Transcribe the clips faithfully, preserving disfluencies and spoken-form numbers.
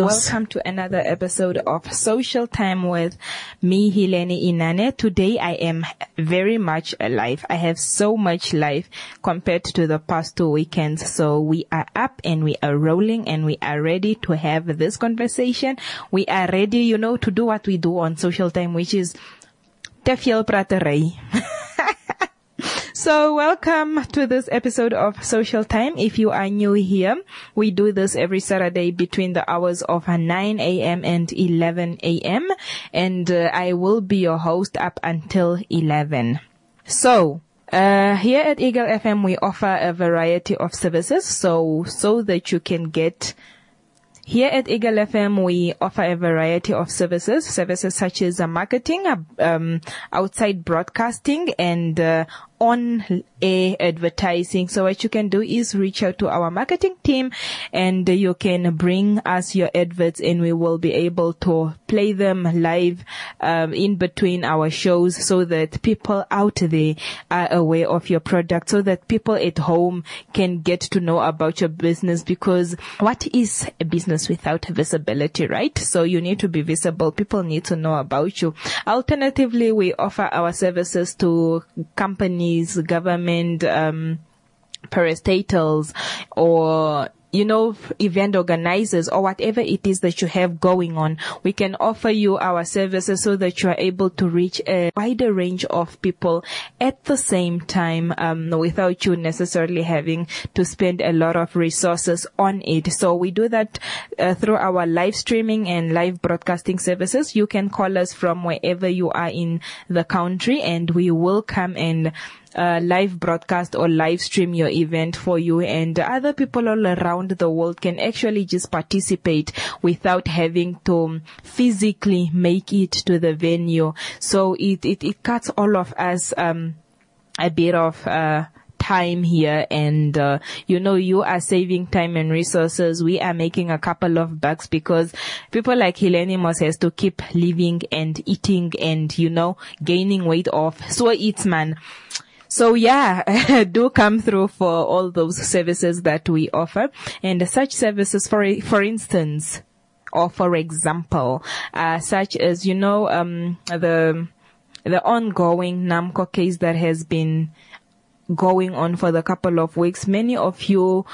Welcome to another episode of Social Time with me, Hileni Inane. Today I am very much alive. I have so much life compared to the past two weekends. So we are up and we are rolling and we are ready to have this conversation. We are ready, you know, to do what we do on Social Time, which is te veel praterij. So welcome to this episode of Social Time. If you are new here, we do this every Saturday between the hours of nine a.m. and eleven a.m. And uh, I will be your host up until eleven. So, uh, here at Eagle F M, we offer a variety of services so, so that you can get Here at Eagle F M, we offer a variety of services, services such as uh, marketing, uh, um, outside broadcasting, and uh, on-air advertising. So what you can do is reach out to our marketing team, and uh, you can bring us your adverts, and we will be able to play them live um, in between our shows, so that people out there are aware of your product, so that people at home can get to know about your business. Because what is a business without visibility, right? So you need to be visible. People need to know about you. Alternatively, we offer our services to companies, government, um, parastatals, or you know, event organizers, or whatever it is that you have going on. We can offer you our services so that you are able to reach a wider range of people at the same time, um, without you necessarily having to spend a lot of resources on it. So we do that uh, through our live streaming and live broadcasting services. You can call us from wherever you are in the country, and we will come and Uh, live broadcast or live stream your event for you, and other people all around the world can actually just participate without having to physically make it to the venue. So it, it, it cuts all of us, um, a bit of, uh, time here, and uh, you know, you are saving time and resources. We are making a couple of bucks because people like Hileni Moss has to keep living and eating and, you know, gaining weight off. So it's man. So yeah, do come through for all those services that we offer. And such services, for for instance, or for example, uh, such as, you know, um, the the ongoing NAMCO case that has been going on for the couple of weeks. Many of you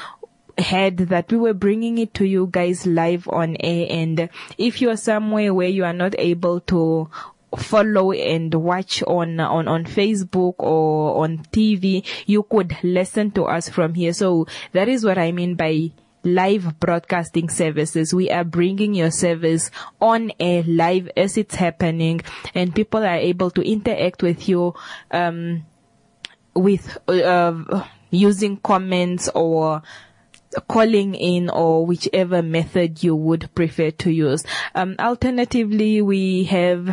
had that we were bringing it to you guys live on air, and if you are somewhere where you are not able to follow and watch on on on Facebook or on T V, you could listen to us from here. So that is what I mean by live broadcasting services. We are bringing your service on air live as it's happening, and people are able to interact with you um with uh, using comments or calling in, or whichever method you would prefer to use. Um alternatively, we have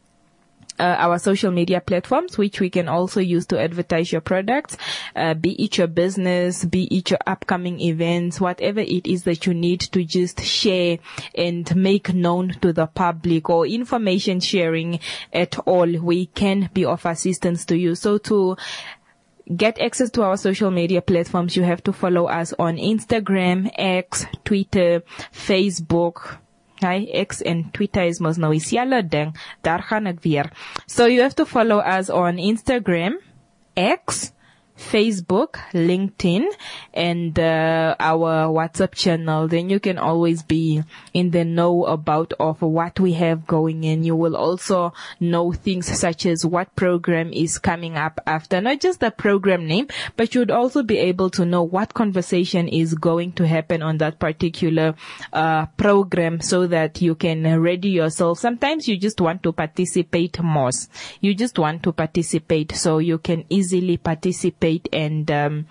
Uh, our social media platforms, which we can also use to advertise your products, uh, be it your business, be it your upcoming events, whatever it is that you need to just share and make known to the public, or information sharing at all. We can be of assistance to you. So to get access to our social media platforms, you have to follow us on Instagram, X, Twitter, Facebook. Hi, X and Twitter is mos nou dieselfde ding. Daar gaan ek weer. So you have to follow us on Instagram, X, Facebook, LinkedIn, and uh, our WhatsApp channel. Then you can always be in the know about of what we have going in. You will also know things such as what program is coming up after, not just the program name, but you'd also be able to know what conversation is going to happen on that particular uh program, so that you can ready yourself. Sometimes you just want to participate more. You just want to participate, so you can easily participate and um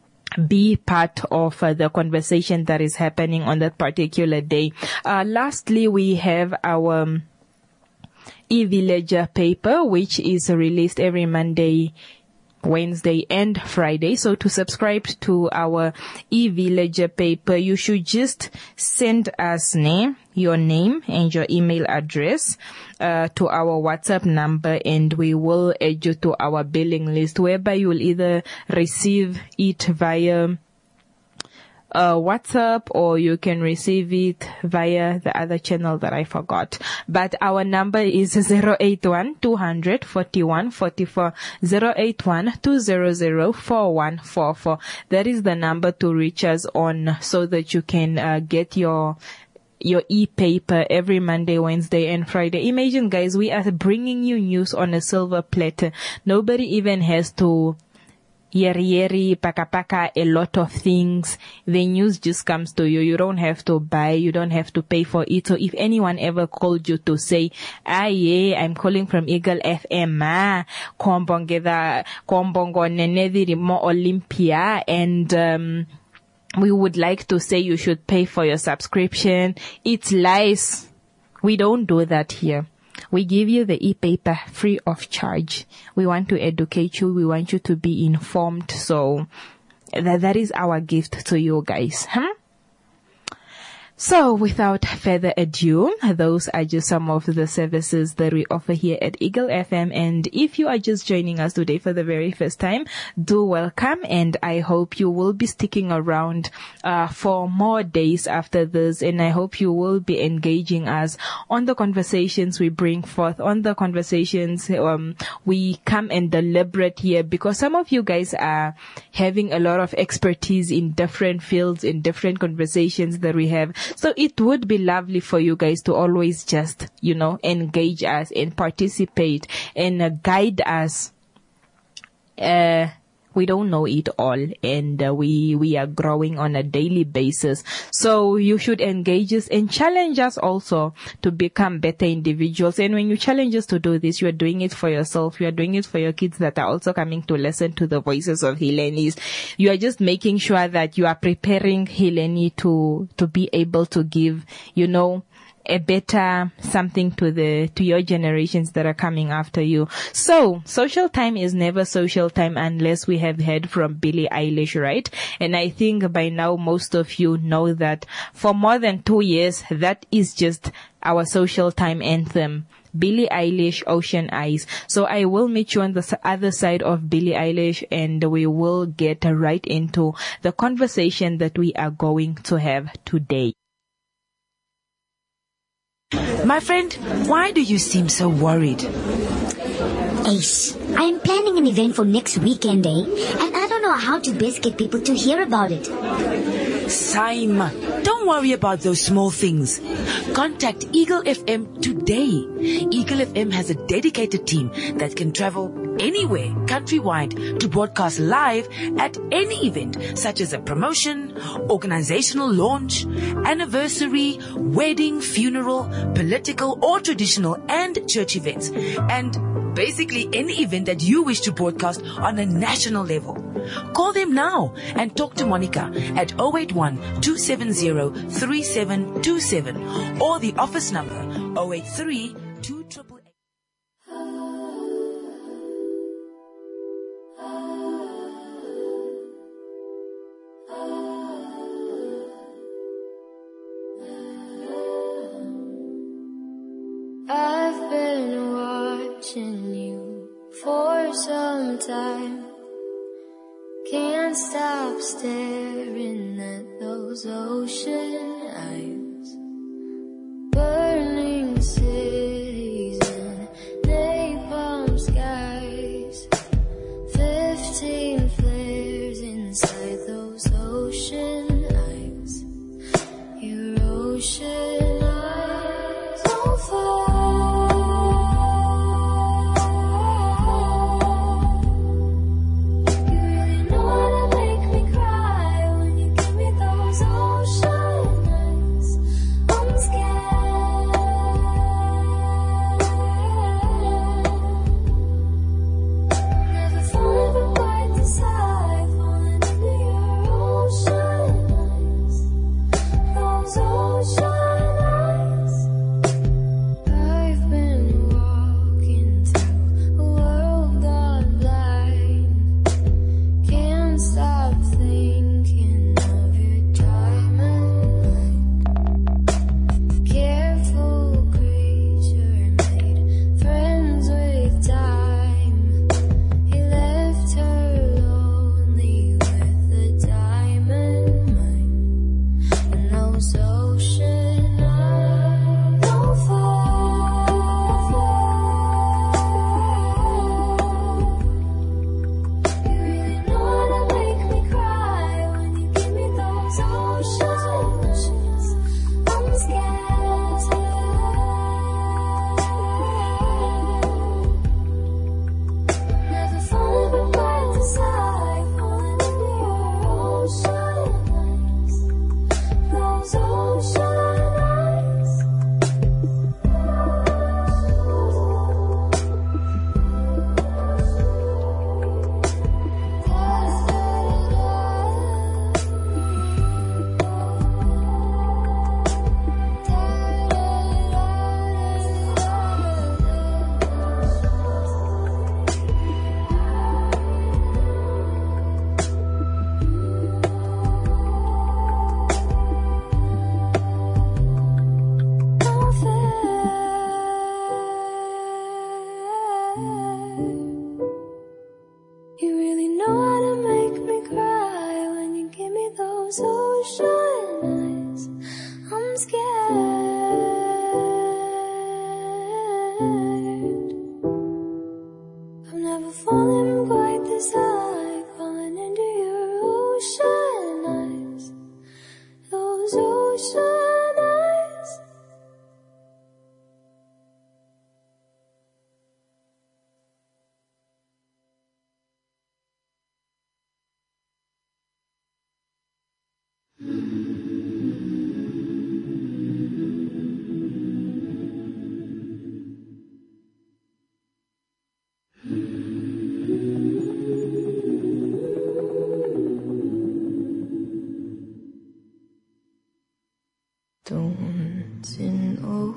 be part of uh, the conversation that is happening on that particular day. Uh lastly, we have our um, e-Villager paper, which is released every Monday, Wednesday and Friday. So to subscribe to our e-Villager paper, you should just send us name, your name and your email address uh, to our WhatsApp number, and we will add you to our billing list, whereby you will either receive it via uh, WhatsApp, or you can receive it via the other channel that I forgot. But our number is zero eight one, two hundred, forty-one, forty-four, zero eight one, two hundred, four one four four. That is the number to reach us on, so that you can uh, get your your e-paper every Monday, Wednesday, and Friday. Imagine, guys, we are bringing you news on a silver platter. Nobody even has to yeri yeri, paka paka, a lot of things. The news just comes to you. You don't have to buy. You don't have to pay for it. So if anyone ever called you to say, ah, yeah, I'm calling from Eagle F M, ah, kombongeda, kombongo nenediri mo Olympia, and, um, we would like to say you should pay for your subscription, it's lies. We don't do that here. We give you the e-paper free of charge. We want to educate you. We want you to be informed. So that, that is our gift to you guys. Huh? So without further ado, those are just some of the services that we offer here at Eagle F M. And if you are just joining us today for the very first time, do welcome. And I hope you will be sticking around uh, for more days after this. And I hope you will be engaging us on the conversations we bring forth, on the conversations um, we come and deliberate here, because some of you guys are having a lot of expertise in different fields, in different conversations that we have. So it would be lovely for you guys to always just, you know, engage us and participate and uh, guide us. Uh, we don't know it all, and uh, we, we are growing on a daily basis. So you should engage us and challenge us also to become better individuals. And when you challenge us to do this, you are doing it for yourself. You are doing it for your kids that are also coming to listen to the voices of Helenies. You are just making sure that you are preparing Heleni to, to be able to give, you know, a better something to the, to your generations that are coming after you. So, social time is never social time unless we have heard from Billie Eilish, right? And I think by now most of you know that for more than two years, that is just our social time anthem. Billie Eilish, Ocean Eyes. So I will meet you on the other side of Billie Eilish, and we will get right into the conversation that we are going to have today. My friend, why do you seem so worried? Ace, I am planning an event for next weekend, eh? And I don't know how to best get people to hear about it. Saima, don't worry about those small things. Contact Eagle F M today. Eagle F M has a dedicated team that can travel anywhere countrywide to broadcast live at any event, such as a promotion, organizational launch, anniversary, wedding, funeral, political or traditional and church events, and basically any event that you wish to broadcast on a national level. Call them now and talk to Monica at zero eight one, two seven zero, three seven two seven or the office number zero eight three, two eight eight eight. I've been watching you for some time. Can't stop staring at those ocean eyes. Burning cities and napalm skies. Fifteen flares inside those ocean eyes. Your ocean eyes on fire. You really know how to make me cry when you give me those ocean eyes.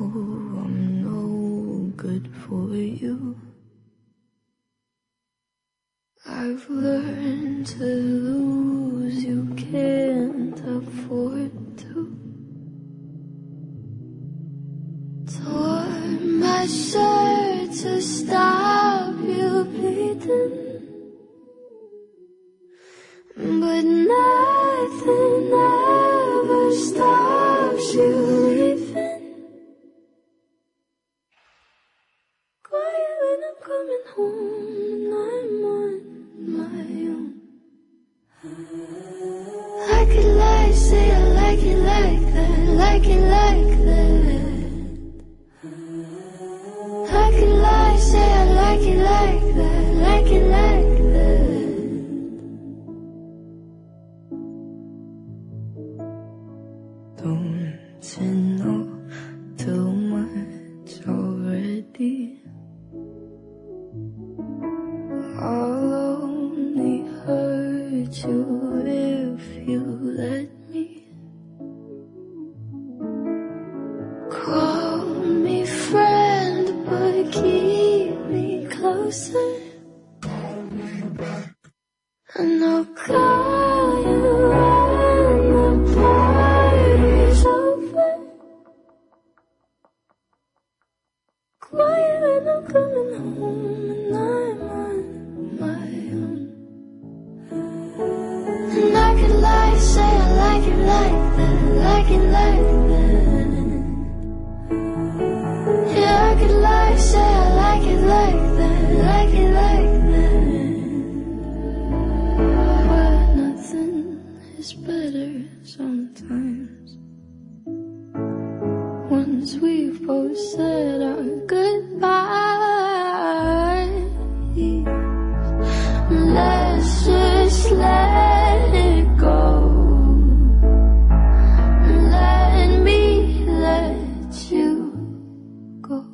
I'm no good for you. I've learned to lose, you can't afford to. Tore my shirt to stop you bleeding, but nothing ever stops you leaving. Quiet when I'm coming home and I'm on my own. I could lie, say I like it like that, like it like that. I could lie, say I like it like that, like it like that. Don't you know too much already? I'll only hurt you if you let me. Call me friend, but keep me closer. And I'll call you when the party's over. Quiet when I'm coming home and I'm on my own. And I could lie, say I like it like that, like it like that. Yeah, I could lie, say I like it like that, like it like that. But nothing is better sometimes. Once we've both said our goodbyes, let's just let it go. Let me let you go.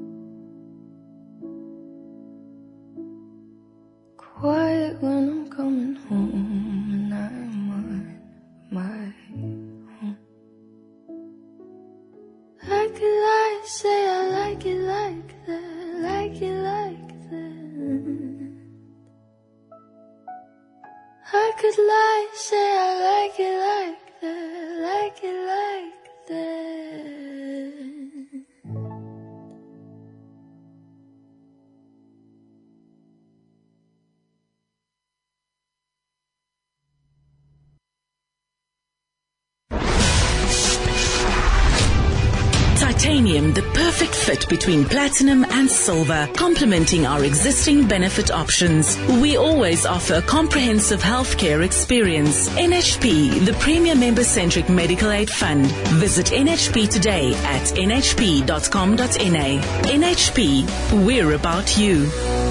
Quiet when I'm coming home and I'm on my own. I could lie, say I like it like that, like it like that. I could lie, say I like it like that, like it like that. Titanium, the perfect fit between platinum and silver, complementing our existing benefit options. We always offer a comprehensive healthcare experience. N H P, the premier member-centric medical aid fund. Visit N H P today at n h p dot com dot n a. N H P, we're about you.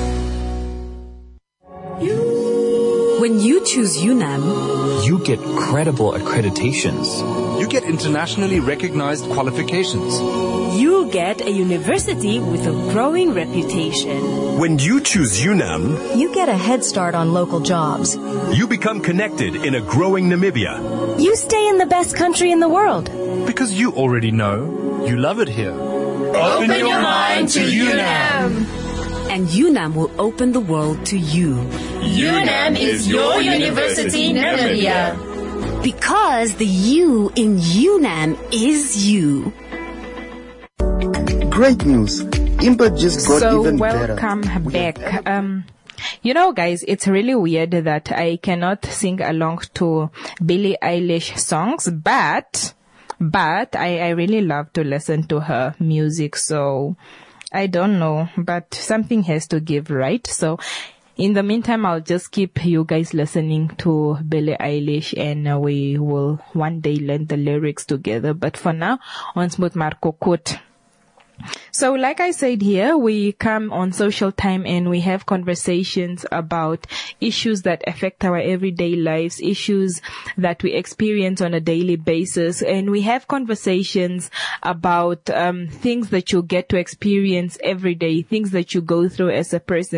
When you choose UNAM, you get credible accreditations. You get internationally recognized qualifications. You get a university with a growing reputation. When you choose UNAM, you get a head start on local jobs. You become connected in a growing Namibia. You stay in the best country in the world. Because you already know, you love it here. Open, Open your mind to UNAM. And UNAM will open the world to you. UNAM is your university, Namibia. Because the U in UNAM is you. Great news. Impa just got so even better. better. So welcome back. Um, you know, guys, it's really weird that I cannot sing along to Billie Eilish songs, but, but I, I really love to listen to her music. So I don't know, but something has to give, right? So in the meantime, I'll just keep you guys listening to Billie Eilish and uh, we will one day learn the lyrics together. But for now, ons moet maar kokot. So like I said here, we come on Social Time and we have conversations about issues that affect our everyday lives, issues that we experience on a daily basis. And we have conversations about um things that you get to experience every day, things that you go through as a person,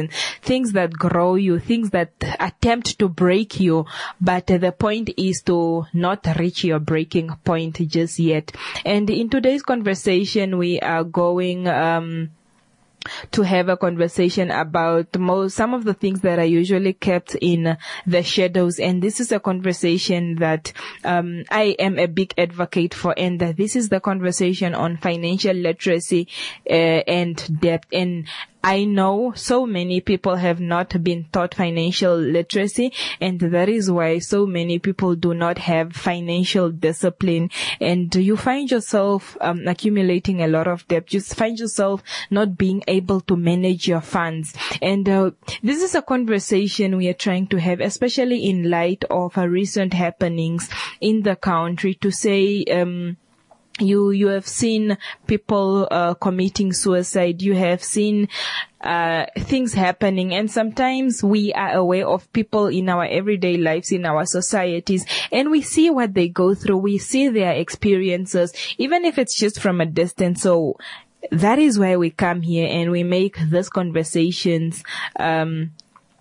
things that grow you, things that attempt to break you, but the point is to not reach your breaking point just yet. And in today's conversation, we are going um to have a conversation about most, some of the things that are usually kept in the shadows. And this is a conversation that um, I am a big advocate for, and that this is the conversation on financial literacy uh, and debt. And I know so many people have not been taught financial literacy, and that is why so many people do not have financial discipline. And you find yourself um, accumulating a lot of debt. You find yourself not being able to manage your funds. And uh, this is a conversation we are trying to have, especially in light of uh, recent happenings in the country, to say um You, you have seen people, uh, committing suicide. You have seen, uh, things happening. And sometimes we are aware of people in our everyday lives, in our societies, and we see what they go through. We see their experiences, even if it's just from a distance. So that is why we come here and we make these conversations, um,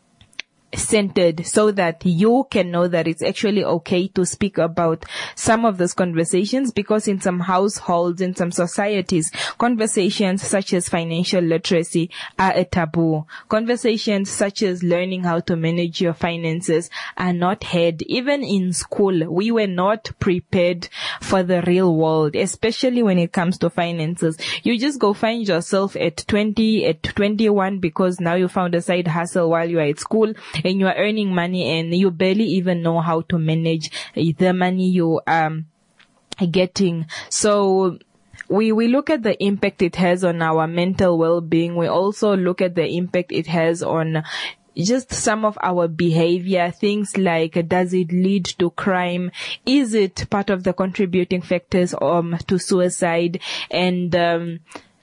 centered, so that you can know that it's actually okay to speak about some of those conversations, because in some households, in some societies, conversations such as financial literacy are a taboo. Conversations such as learning how to manage your finances are not had. Even in school, we were not prepared for the real world, especially when it comes to finances. You just go find yourself at twenty, at twenty-one, because now you found a side hustle while you are at school, and you are earning money and you barely even know how to manage the money you are um, getting. So we, we look at the impact it has on our mental well-being. We also look at the impact it has on just some of our behavior, things like, does it lead to crime? Is it part of the contributing factors um, to suicide? And um,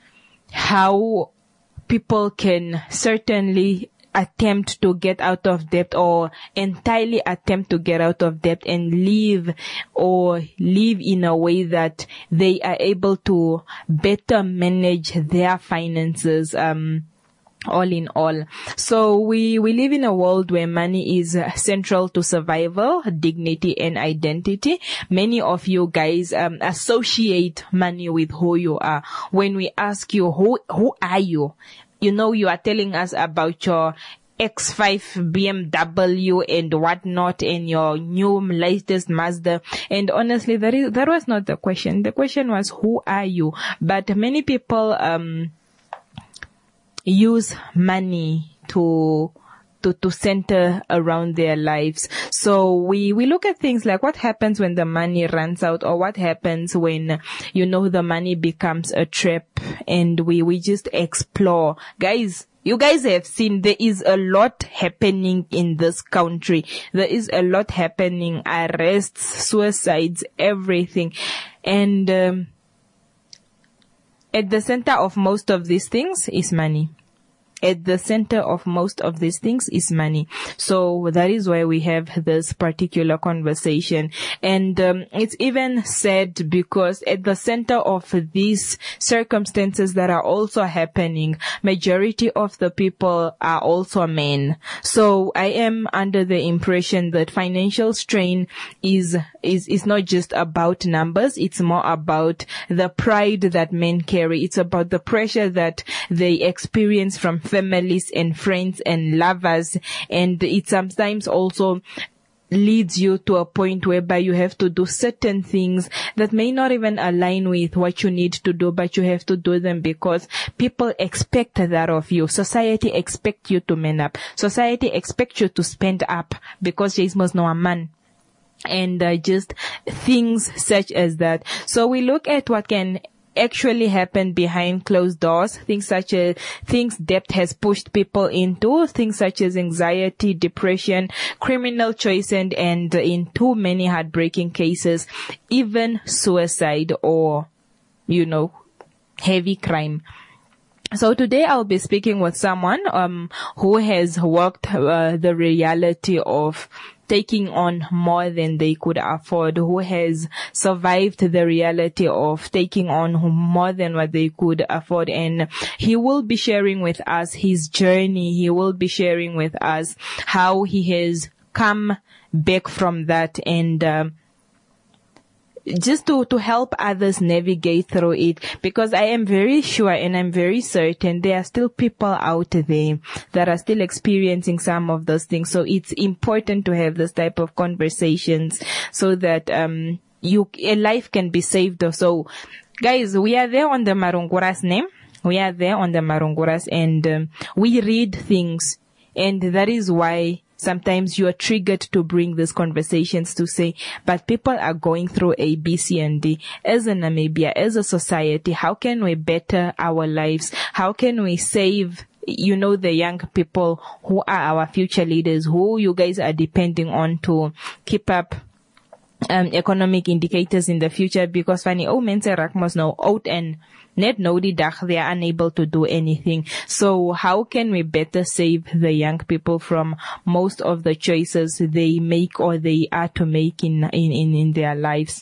how people can certainly attempt to get out of debt, or entirely attempt to get out of debt and live or live in a way that they are able to better manage their finances, um, all in all. So we, we live in a world where money is central to survival, dignity, and identity. Many of you guys um, associate money with who you are. When we ask you, who, who are you? You know, you are telling us about your X five B M W and whatnot, and your new latest Mazda. And honestly, that is, that was not the question. The question was, who are you? But many people, um, use money to, to, to center around their lives. So we, we look at things like what happens when the money runs out, or what happens when, you know, the money becomes a trap, and we, we just explore. Guys, you guys have seen there is a lot happening in this country. There is a lot happening, arrests, suicides, everything. And, um, at the center of most of these things is money. At the center of most of these things is money. So that is why we have this particular conversation. And um, it's even sad because at the center of these circumstances that are also happening, majority of the people are also men. So I am under the impression that financial strain is is is not just about numbers. It's more about the pride that men carry. It's about the pressure that they experience from families and friends and lovers. And it sometimes also leads you to a point whereby you have to do certain things that may not even align with what you need to do, but you have to do them because people expect that of you. Society expects you to man up. Society expects you to spend up because there must no a man. And uh, just things such as that. So we look at what can actually happen behind closed doors, things such as things debt has pushed people into, things such as anxiety, depression, criminal choice, and, and in too many heartbreaking cases, even suicide or, you know, heavy crime. So today I'll be speaking with someone um who has worked uh, the reality of taking on more than they could afford, who has survived the reality of taking on more than what they could afford. And he will be sharing with us his journey. He will be sharing with us how he has come back from that, and uh, just to, to help others navigate through it, because I am very sure and I'm very certain there are still people out there that are still experiencing some of those things. So it's important to have this type of conversations so that, um, you, a life can be saved. So guys, we are there on the Marunguras name. We are there on the Marunguras, and um, we read things, and that is why sometimes you are triggered to bring these conversations to say, but people are going through A, B, C, and D. As a Namibia, as a society, how can we better our lives? How can we save, you know, the young people who are our future leaders, who you guys are depending on to keep up um economic indicators in the future? Because funny, oh, men say Rakmos now out and net no die dag, they are unable to do anything. So how can we better save the young people from most of the choices they make or they are to make in in in, in their lives?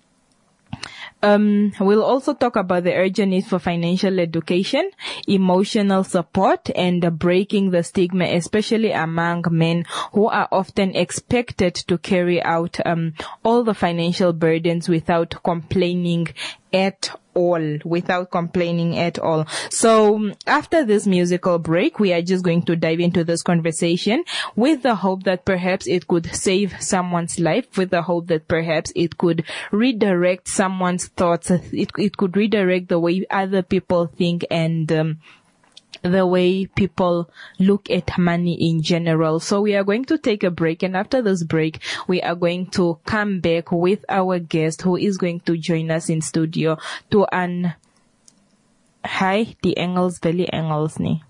Um, we'll also talk about the urgent need for financial education, emotional support, and uh, breaking the stigma, especially among men who are often expected to carry out um, all the financial burdens without complaining at all, without complaining at all. So after this musical break, we are just going to dive into this conversation with the hope that perhaps it could save someone's life, with the hope that perhaps it could redirect someone's thoughts. It, it could redirect the way other people think and, um, the way people look at money in general. So we are going to take a break, and after this break, we are going to come back with our guest who is going to join us in studio to un... Hi, the Engels, Belly Engels ni.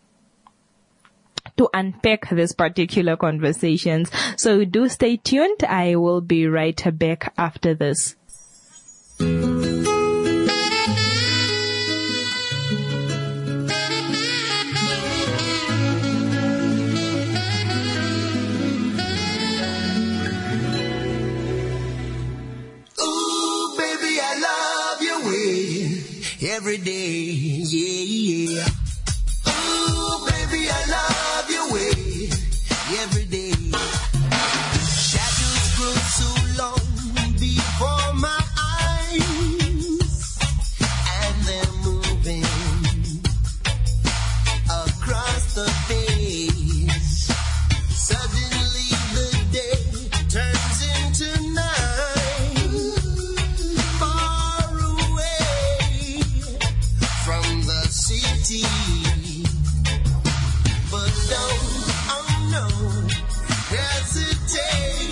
To unpack this particular conversations. So do stay tuned. I will be right back after this. Every day, yeah, yeah. Ooh, baby, I love your way. Every day. Shadows grow so long before my eyes, and they're moving across the face. Suddenly the day turns into night. But don't, oh no, hesitate,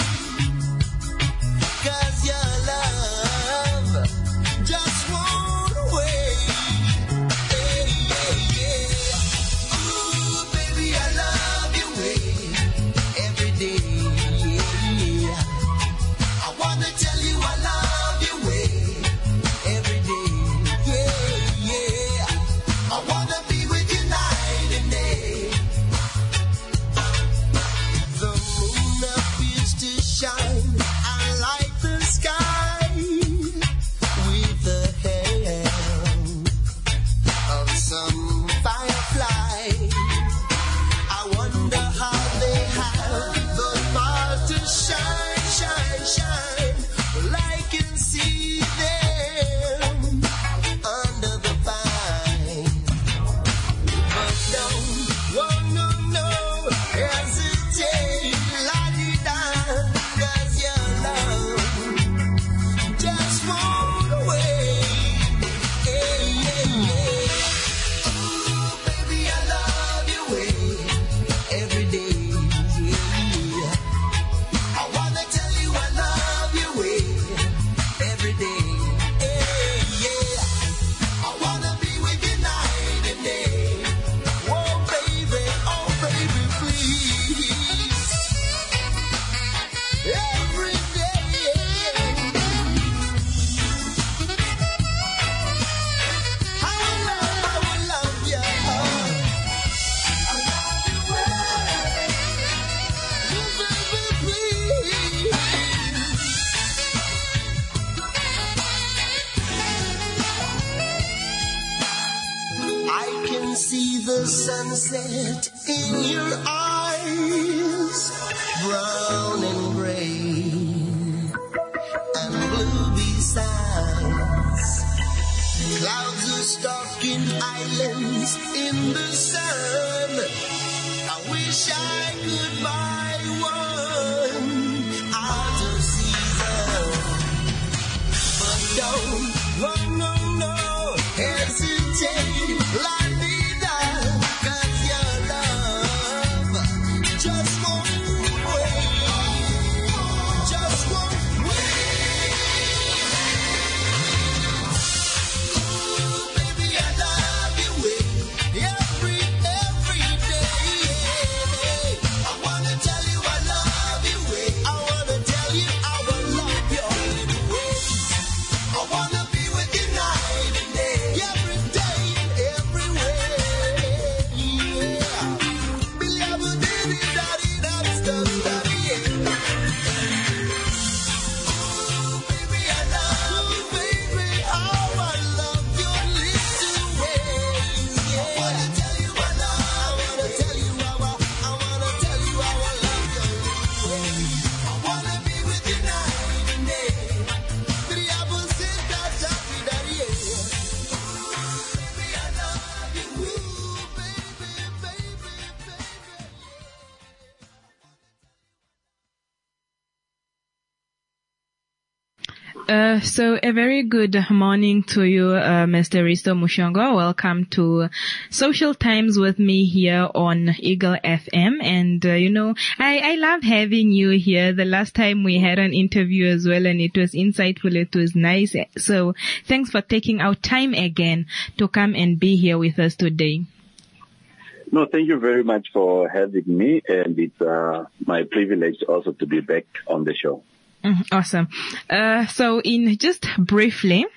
'cause your love just won't wait. Hey, hey, yeah. Ooh, baby, I love your way every day, yeah, yeah. I wanna tell you I love your way every day, yeah, yeah. I wanna be with you. can see the sunset in your eyes, brown and gray and blue besides. Clouds are stalking islands in the sun. I wish I could buy one out of season, but don't, no, no, no, hesitate, la vida, 'cause your love just won't wait, just won't wait. Ooh, baby, I love you with every, every day. I wanna tell you I love you with, I wanna tell you I will love you anyway. I wanna be with you night and day, every day and everywhere. Yeah. Billy, I will do it, daddy, that's the daddy, yeah. Ooh, baby, I love you, baby, how I love your little ways. Yeah. I wanna tell you I love, I wanna tell you how I, I wanna tell you how I love your little ways. I wanna be with you night and day. Billy, I will sing that happy daddy, yeah. Baby, I love you, ooh, baby, baby, baby. Uh, so a very good morning to you, uh, Mister Risto Mushongo. Welcome to Social Times with me here on Eagle F M. And, uh, you know, I, I love having you here. The last time we had an interview as well, and it was insightful. It was nice. So thanks for taking out time again to come and be here with us today. No, thank you very much for having me, and it's uh, my privilege also to be back on the show. Mm, awesome. Uh, so in just briefly,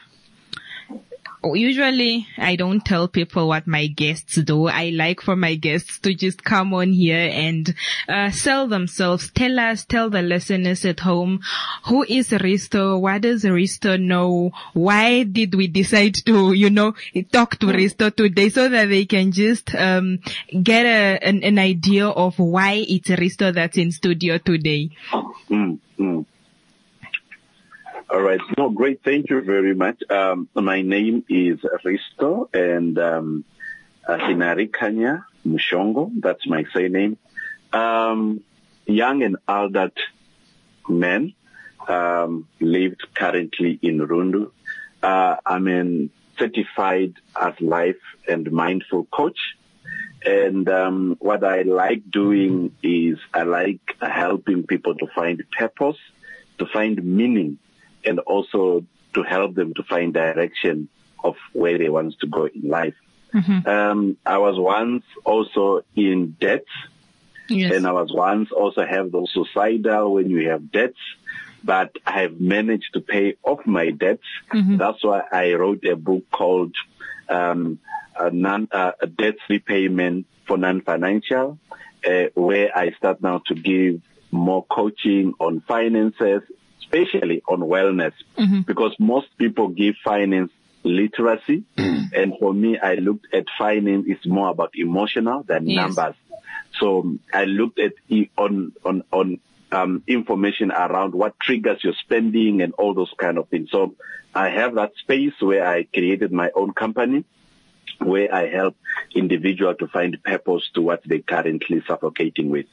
usually I don't tell people what my guests do. I like for my guests to just come on here and uh, sell themselves. Tell us, tell the listeners at home, who is Risto? What does Risto know? Why did we decide to, you know, talk to Risto today, so that they can just um get a, an, an idea of why it's Risto that's in studio today. Mm, mm. All right. No, great. Thank you very much. Um, my name is Risto, and um, uh, Hinari Kanya Mushongo. That's my surname. Um, young and adult man, um, lived currently in Rundu. Uh, I'm a certified as life and mindful coach. And um, what I like doing is I like helping people to find purpose, to find meaning, and also to help them to find direction of where they want to go in life. Mm-hmm. Um, I was once also in debt, yes. And I was once also have those suicidal when you have debts, but I have managed to pay off my debts. Mm-hmm. That's why I wrote a book called um, a non, uh, a Debt Repayment for Non-Financial, uh, where I start now to give more coaching on finances, especially on wellness, mm-hmm. because most people give finance literacy. Mm-hmm. And for me, I looked at finance is more about emotional than yes. numbers. So I looked at e- on, on, on, um, information around what triggers your spending and all those kind of things. So I have that space where I created my own company, where I help individuals to find purpose to what they're currently suffocating with.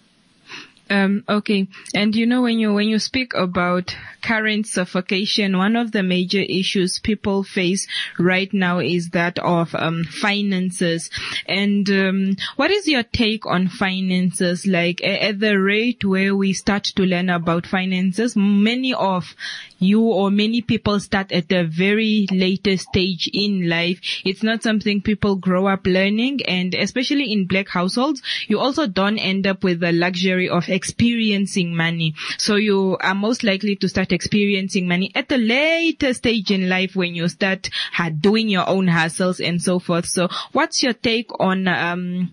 Um, okay. And you know, when you, when you speak about current suffocation, one of the major issues people face right now is that of, um, finances. And, um, what is your take on finances? Like, at the rate where we start to learn about finances, many of you or many people start at a very later stage in life. It's not something people grow up learning. And especially in black households, you also don't end up with the luxury of experiencing money. So you are most likely to start experiencing money at a later stage in life when you start uh, doing your own hustles and so forth. So what's your take on um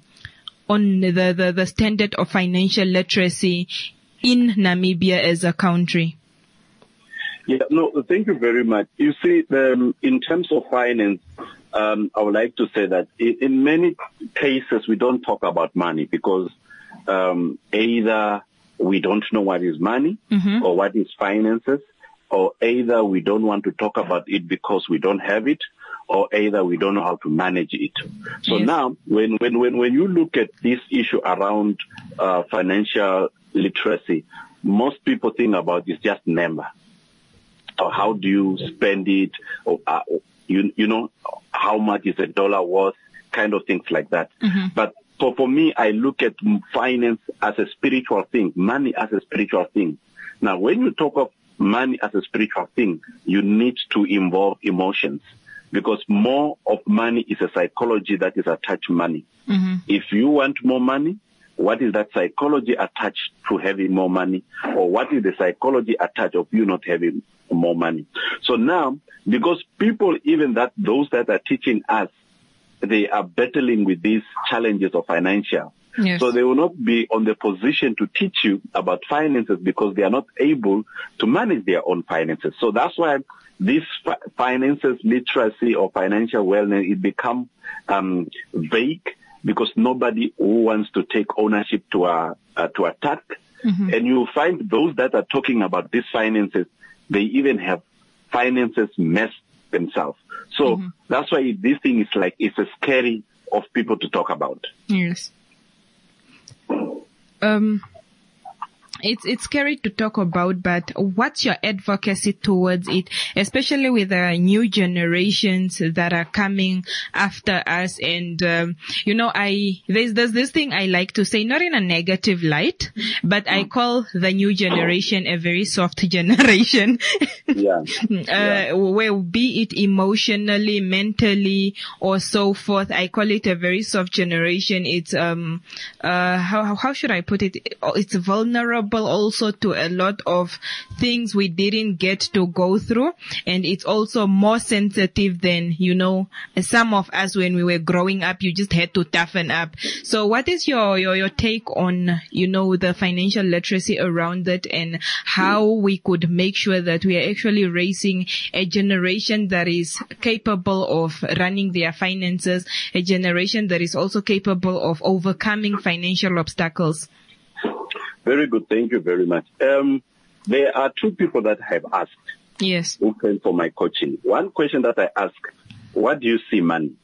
on the, the, the standard of financial literacy in Namibia as a country? Yeah, no, thank you very much. You see, um, in terms of finance, um, I would like to say that in, in many cases we don't talk about money because um, either we don't know what is money Mm-hmm. or what is finances, or either we don't want to talk about it because we don't have it, or either we don't know how to manage it. So Yes. now, when, when, when, when you look at this issue around uh, financial literacy, most people think about is just number. Or how do you spend it? Or, uh, you, you know, how much is a dollar worth? Kind of things like that. Mm-hmm. But for, for me, I look at finance as a spiritual thing, money as a spiritual thing. Now, when you talk of money as a spiritual thing, you need to involve emotions, because more of money is a psychology that is attached to money. Mm-hmm. If you want more money, what is that psychology attached to having more money? Or what is the psychology attached of you not having more money? So now, because people, even that those that are teaching us, they are battling with these challenges of financial. Yes. So they will not be on the position to teach you about finances because they are not able to manage their own finances. So that's why this fi- finances literacy or financial wellness, it become um, vague, because nobody who wants to take ownership to a, uh, to attack. Mm-hmm. And you find those that are talking about these finances, they even have finances messed themselves. So Mm-hmm. that's why this thing is like, it's a scary of people to talk about. Yes. Um, it's it's scary to talk about, but what's your advocacy towards it, especially with the new generations that are coming after us? And um, you know, I there's there's this thing I like to say, not in a negative light, but I call the new generation a very soft generation. Yeah. uh, where be it emotionally, mentally, or so forth. I call it a very soft generation. It's um uh how how should I put it? It's vulnerable also to a lot of things we didn't get to go through, and it's also more sensitive than, you know, some of us when we were growing up. You just had to toughen up. So what is your your, your take on, you know, the financial literacy around it, and how we could make sure that we are actually raising a generation that is capable of running their finances, a generation that is also capable of overcoming financial obstacles? Very good. Thank you very much. Um, there are two people that I have asked. Yes. Who came for my coaching. One question that I ask, what do you see money?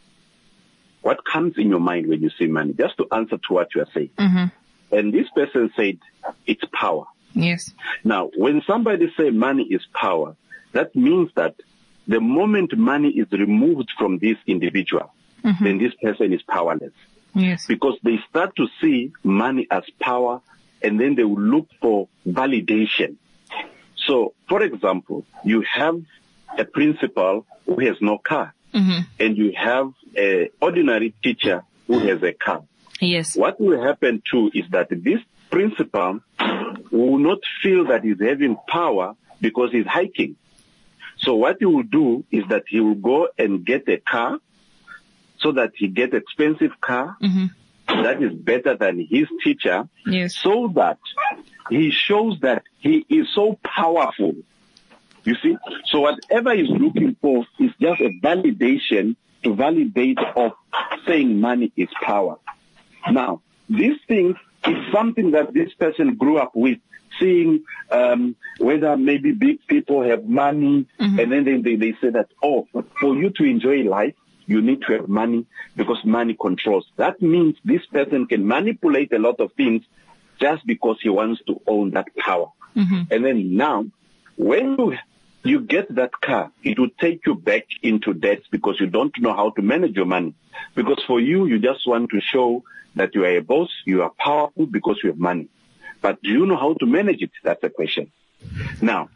What comes in your mind when you see money? Just to answer to what you are saying. Mm-hmm. And this person said, it's power. Yes. Now, when somebody say money is power, that means that the moment money is removed from this individual, mm-hmm. then this person is powerless. Yes. Because they start to see money as power, and then they will look for validation. So, for example, you have a principal who has no car, mm-hmm. and you have an ordinary teacher who has a car. Yes. What will happen too is that this principal will not feel that he's having power because he's hiking. So what he will do is that he will go and get a car, so that he gets expensive car, mm-hmm. that is better than his teacher, yes. so that he shows that he is so powerful. You see? So whatever he's looking for is just a validation to validate of saying money is power. Now, this thing is something that this person grew up with, seeing um, whether maybe big people have money, mm-hmm. and then they, they, they say that, oh, for you to enjoy life, you need to have money because money controls. That means this person can manipulate a lot of things just because he wants to own that power. Mm-hmm. And then now, when you, you get that car, it will take you back into debt because you don't know how to manage your money. Because for you, you just want to show that you are a boss, you are powerful because you have money. But do you know how to manage it? That's the question. Now,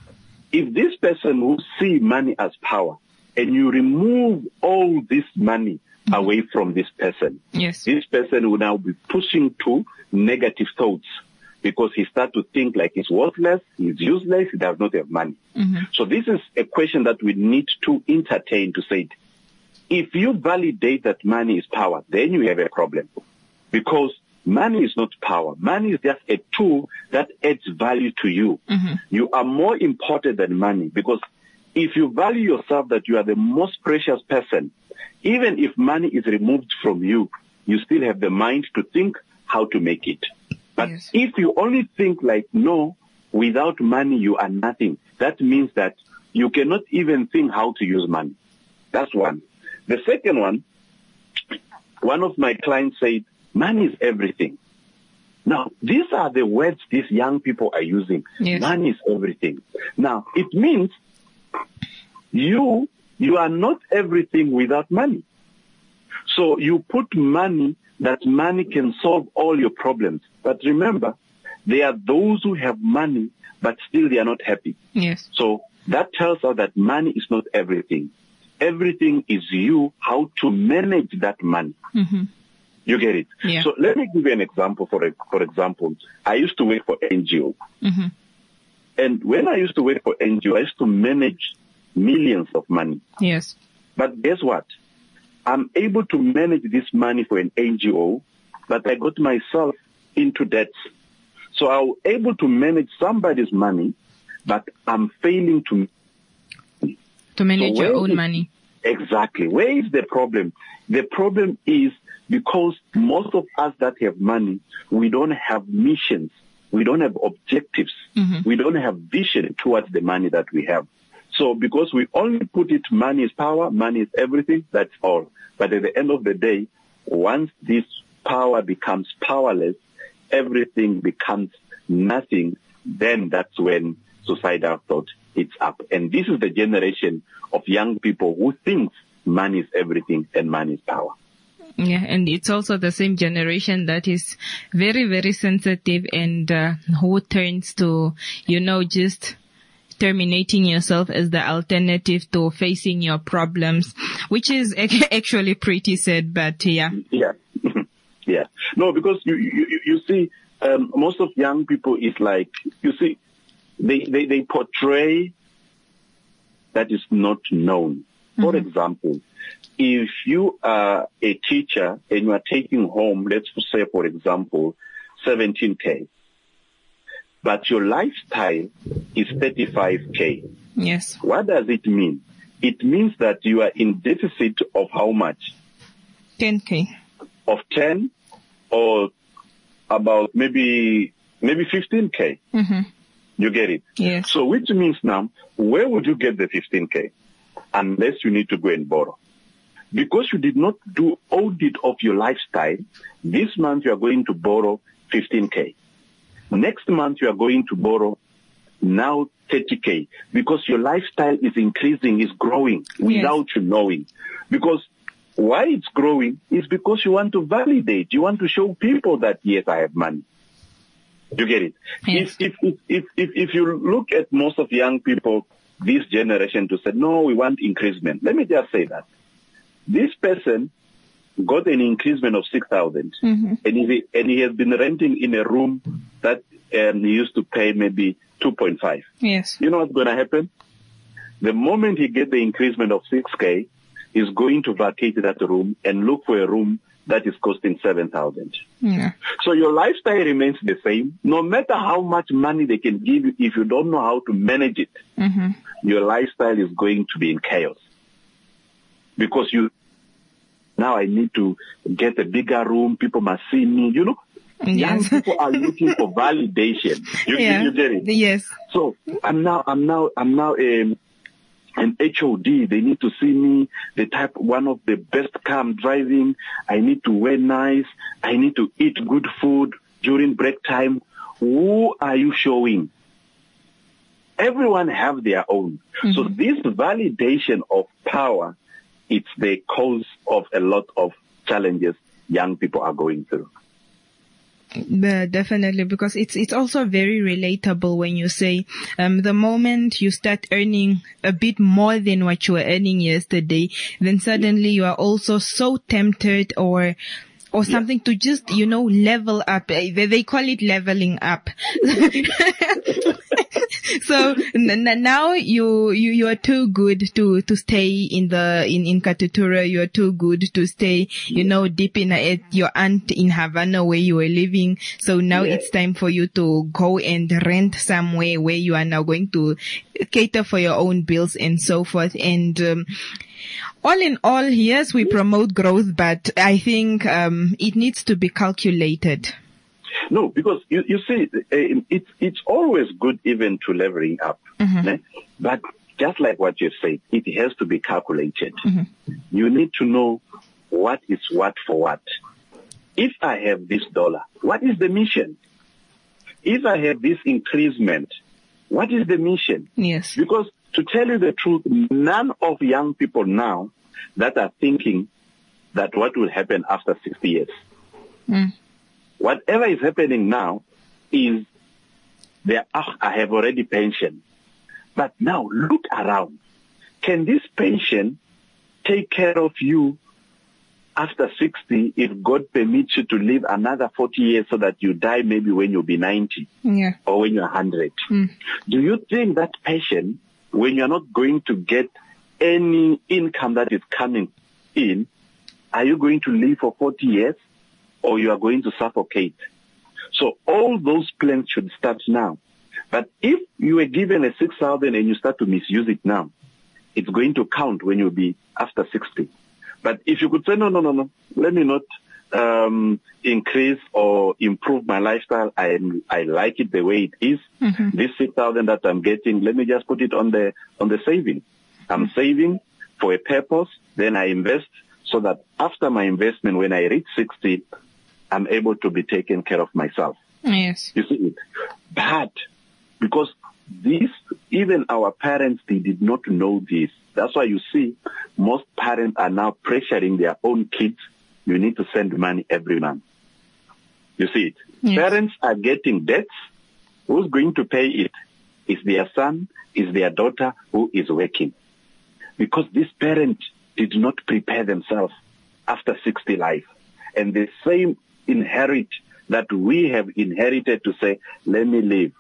if this person will see money as power, and you remove all this money mm-hmm. away from this person, yes. this person will now be pushing to negative thoughts because he starts to think like he's worthless, he's useless, he does not have money. Mm-hmm. So this is a question that we need to entertain, to say, if you validate that money is power, then you have a problem, because money is not power. Money is just a tool that adds value to you. Mm-hmm. You are more important than money, because if you value yourself that you are the most precious person, even if money is removed from you, you still have the mind to think how to make it. But yes. if you only think like, no, without money you are nothing, that means that you cannot even think how to use money. That's one. The second one, one of my clients said, money is everything. Now, these are the words these young people are using. Yes. Money is everything. Now, it means you, you are not everything without money. So you put money, that money can solve all your problems. But remember, there are those who have money, but still they are not happy. Yes. So that tells us that money is not everything. Everything is you, how to manage that money. Mm-hmm. You get it? Yeah. So let me give you an example. For a, for example, I used to work for N G O. Mm-hmm. And when I used to work for N G O, I used to manage millions of money. Yes. But guess what? I'm able to manage this money for an N G O, but I got myself into debt. So I was able to manage somebody's money, but I'm failing to to manage so your own is, money. Exactly. Where is the problem? The problem is because most of us that have money, we don't have missions. We don't have objectives. Mm-hmm. We don't have vision towards the money that we have. So because we only put it, money is power, money is everything, that's all. But at the end of the day, once this power becomes powerless, everything becomes nothing, then that's when suicidal thought hits up. And this is the generation of young people who thinks money is everything and money is power. Yeah, and it's also the same generation that is very, very sensitive and uh, who turns to, you know, just terminating yourself as the alternative to facing your problems, which is actually pretty sad, but yeah. Yeah. yeah. No, because you, you, you see, um, most of young people is like, you see, they, they, they portray that is not known. Mm-hmm. For example, if you are a teacher and you are taking home, let's say, for example, seventeen K, but your lifestyle is thirty-five K. Yes. What does it mean? It means that you are in deficit of how much? ten K. Of ten or about maybe, maybe fifteen K. Mm-hmm. You get it? Yes. So which means now, where would you get the fifteen K? Unless you need to go and borrow. Because you did not do audit of your lifestyle, this month you are going to borrow fifteen K. Next month you are going to borrow now thirty K. Because your lifestyle is increasing, is growing without yes. you knowing. Because why it's growing is because you want to validate. You want to show people that, yes, I have money. You get it? Yes. If, if, if, if, if you look at most of young people, this generation to say, no, we want increasement. Let me just say that. This person got an increasement of six thousand, mm-hmm. and, he, and he has been renting in a room that um, he used to pay maybe two point five. Yes. You know what's going to happen? The moment he gets the increasement of six K, he's going to vacate that room and look for a room that is costing seven thousand. Yeah. So your lifestyle remains the same. No matter how much money they can give you, if you don't know how to manage it, mm-hmm. your lifestyle is going to be in chaos. Because you, now I need to get a bigger room, people must see me, you know. Yes. Young people are looking for validation. You, yeah. you get it? Yes. So I'm now, I'm now, I'm now um, an H O D. They need to see me, the type, one of the best car I'm driving. I need to wear nice. I need to eat good food during break time. Who are you showing? Everyone have their own. Mm-hmm. So this validation of power, it's the cause of a lot of challenges young people are going through. Uh, definitely, because it's it's also very relatable when you say um the moment you start earning a bit more than what you were earning yesterday, then suddenly you are also so tempted or or something yeah. to just, you know, level up. They, they call it leveling up. So n- n- now you, you, you are too good to, to stay in the, in, in Katutura. You are too good to stay, you know, deep in at your aunt in Havana where you were living. So now Yeah. it's time for you to go and rent somewhere where you are now going to cater for your own bills and so forth. And, um, all in all, yes, we promote growth, but I think, um, it needs to be calculated. No, because you, you see, uh, it's it's always good even to leveling up. Mm-hmm. eh? But just like what you said, it has to be calculated. Mm-hmm. You need to know what is what for what. If I have this dollar, what is the mission? If I have this increasement, what is the mission? Yes. Because to tell you the truth, none of young people now that are thinking that what will happen after sixty years. Mm. Whatever is happening now is there. Ah, I have already pension. But now look around. Can this pension take care of you after sixty if God permits you to live another forty years so that you die maybe when you'll be ninety Yeah. or when you're one hundred? Mm. Do you think that pension, when you're not going to get any income that is coming in, are you going to live for forty years or you are going to suffocate? So all those plans should start now. But if you were given a six thousand and you start to misuse it now, it's going to count when you'll be after sixty. But if you could say, no, no, no, no, let me not um, increase or improve my lifestyle. I I like it the way it is. Mm-hmm. This six thousand that I'm getting, let me just put it on the on the saving. I'm mm-hmm. saving for a purpose. Then I invest so that after my investment, when I reach sixty, I'm able to be taken care of myself. Yes. You see it. But because this, even our parents, they did not know this. That's why you see most parents are now pressuring their own kids. You need to send money every month. You see it. Yes. Parents are getting debts. Who's going to pay it? Is their son, is their daughter who is working. Because this parent did not prepare themselves after sixty life. And the same inherit that we have inherited to say, let me live.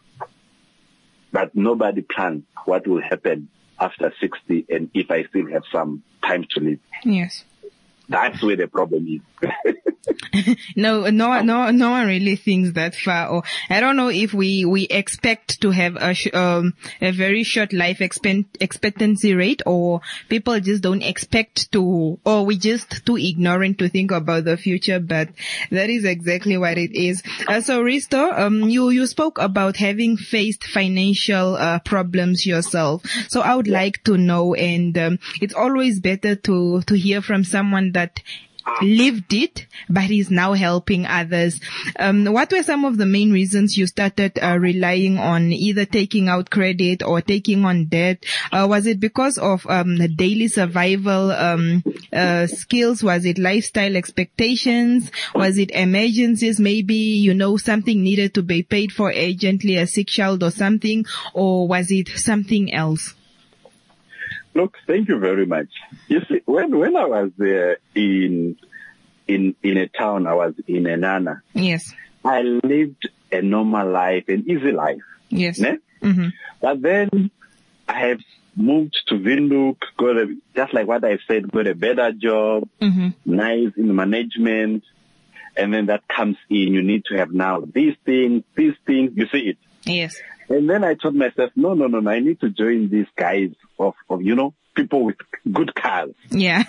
But nobody plans what will happen after sixty and if I still have some time to live. Yes. That's where the problem is. no, no, no, no one really thinks that far. Or I don't know if we, we expect to have a, sh- um, a very short life expect- expectancy rate, or people just don't expect to, or we just too ignorant to think about the future. But that is exactly what it is. Uh, so Risto, um, you, you spoke about having faced financial, uh, problems yourself. So I would like to know, and, um, it's always better to, to hear from someone that that lived it, but is now helping others. Um, what were some of the main reasons you started uh, relying on either taking out credit or taking on debt? Uh, was it because of um, the daily survival um, uh, skills? Was it lifestyle expectations? Was it emergencies? Maybe, you know, something needed to be paid for urgently, a sick child or something? Or was it something else? Look, thank you very much. You see, when when I was uh, in in in a town, I was in Enana. Yes. I lived a normal life, an easy life. Yes. Ne? Mm-hmm. But then I have moved to Windhoek, got a, just like what I said, got a better job, mm-hmm. nice in management, and then that comes in. You need to have now these things, these things. You see it. Yes. And then I told myself, no, no, no, no, I need to join these guys of, of you know, people with good cars. Yeah.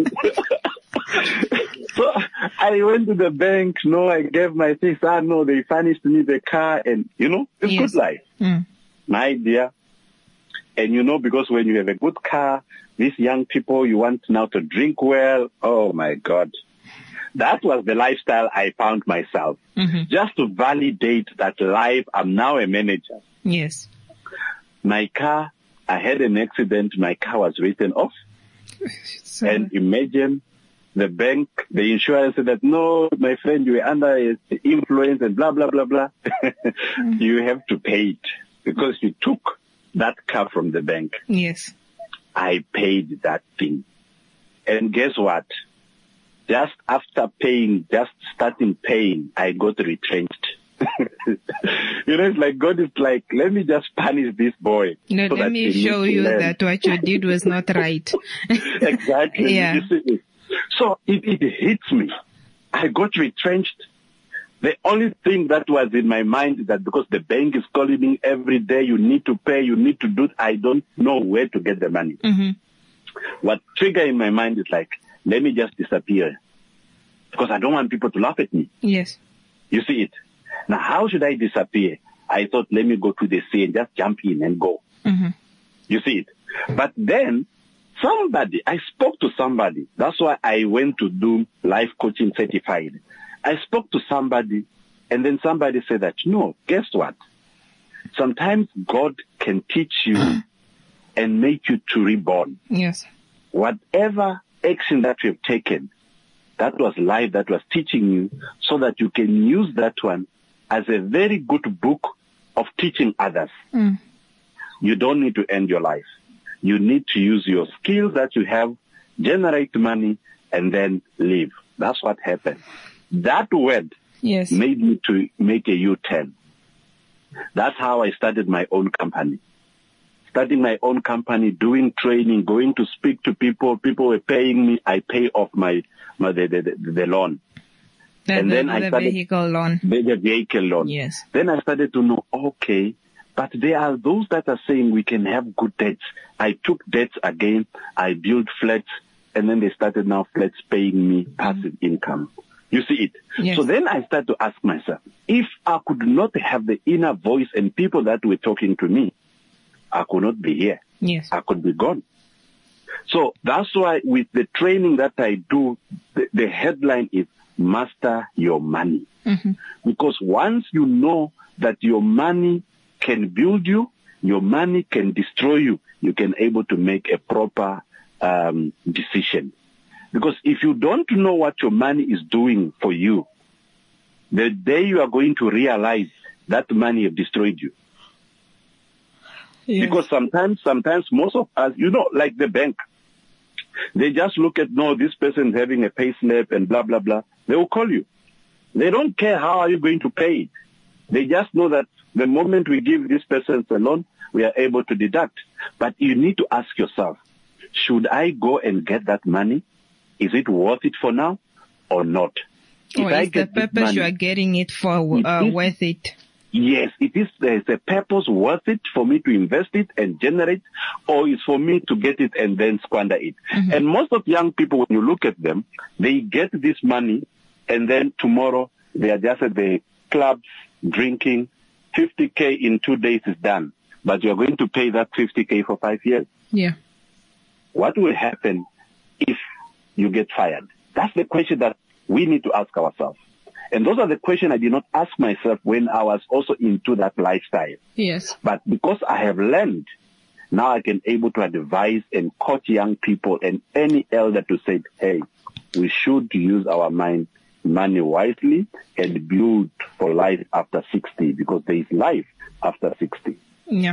So I went to the bank, no, I gave my things, ah, no, they furnished me the car, and, you know, it's yes. good life. Mm. My dear. And, you know, because when you have a good car, these young people, you want now to drink well. Oh, my God. That was the lifestyle I found myself. Mm-hmm. Just to validate that life, I'm now a manager. Yes. My car, I had an accident, my car was written off. So... And imagine the bank, the insurance said that, no, my friend, you were under influence and blah, blah, blah, blah. mm-hmm. You have to pay it because you took that car from the bank. Yes. I paid that thing. And guess what? Just after paying, just starting paying, I got retrenched. You know, it's like God is like, let me just punish this boy. No, so let that me he show needs to you learn. that what you did was not right. Exactly. Yeah. You see? So it, it hits me. I got retrenched. The only thing that was in my mind is that because the bank is calling me every day, you need to pay, you need to do it, I don't know where to get the money. Mm-hmm. What trigger in my mind is like, let me just disappear. Because I don't want people to laugh at me. Yes. You see it? Now, how should I disappear? I thought, let me go to the sea and just jump in and go. Mm-hmm. You see it? But then, somebody, I spoke to somebody. That's why I went to do life coaching certified. I spoke to somebody, and then somebody said that, no, guess what? Sometimes God can teach you and make you to reborn. Yes. Whatever action that you have taken, that was life that was teaching you, so that you can use that one as a very good book of teaching others. Mm. You don't need to end your life. You need to use your skills that you have, generate money, and then live. That's what happened. That word yes. made me to make a U-turn. That's how I started my own company. Starting my own company, doing training, going to speak to people. People were paying me. I pay off my, my the, the, the, the loan. The, and the, then the I started vehicle loan. The, the vehicle loan. Yes. Then I started to know, okay, but there are those that are saying we can have good debts. I took debts again. I built flats, and then they started now flats paying me passive income. You see it? Yes. So then I started to ask myself, if I could not have the inner voice and people that were talking to me, I could not be here. Yes. I could be gone. So that's why with the training that I do, the, the headline is Master Your Money. Mm-hmm. Because once you know that your money can build you, your money can destroy you, you can able to make a proper um, decision. Because if you don't know what your money is doing for you, the day you are going to realize that money have destroyed you. Yes. Because sometimes, sometimes most of us, you know, like the bank, they just look at, no, this person is having a pay slip and blah, blah, blah. They will call you. They don't care how are you going to pay it. They just know that the moment we give this person a loan, we are able to deduct. But you need to ask yourself, should I go and get that money? Is it worth it for now or not? Or If is the purpose money, you are getting it for uh, it is, worth it? Yes, it is. There's a purpose worth it for me to invest it and generate, or is for me to get it and then squander it. Mm-hmm. And most of young people, when you look at them, they get this money and then tomorrow they are just at the clubs drinking. fifty K in two days is done, but you're going to pay that fifty K for five years. Yeah. What will happen if you get fired? That's the question that we need to ask ourselves. And those are the questions I did not ask myself when I was also into that lifestyle. Yes. But because I have learned, now I can able to advise and coach young people and any elder to say, hey, we should use our mind, money wisely and build for life after sixty, because there is life after sixty. Yeah.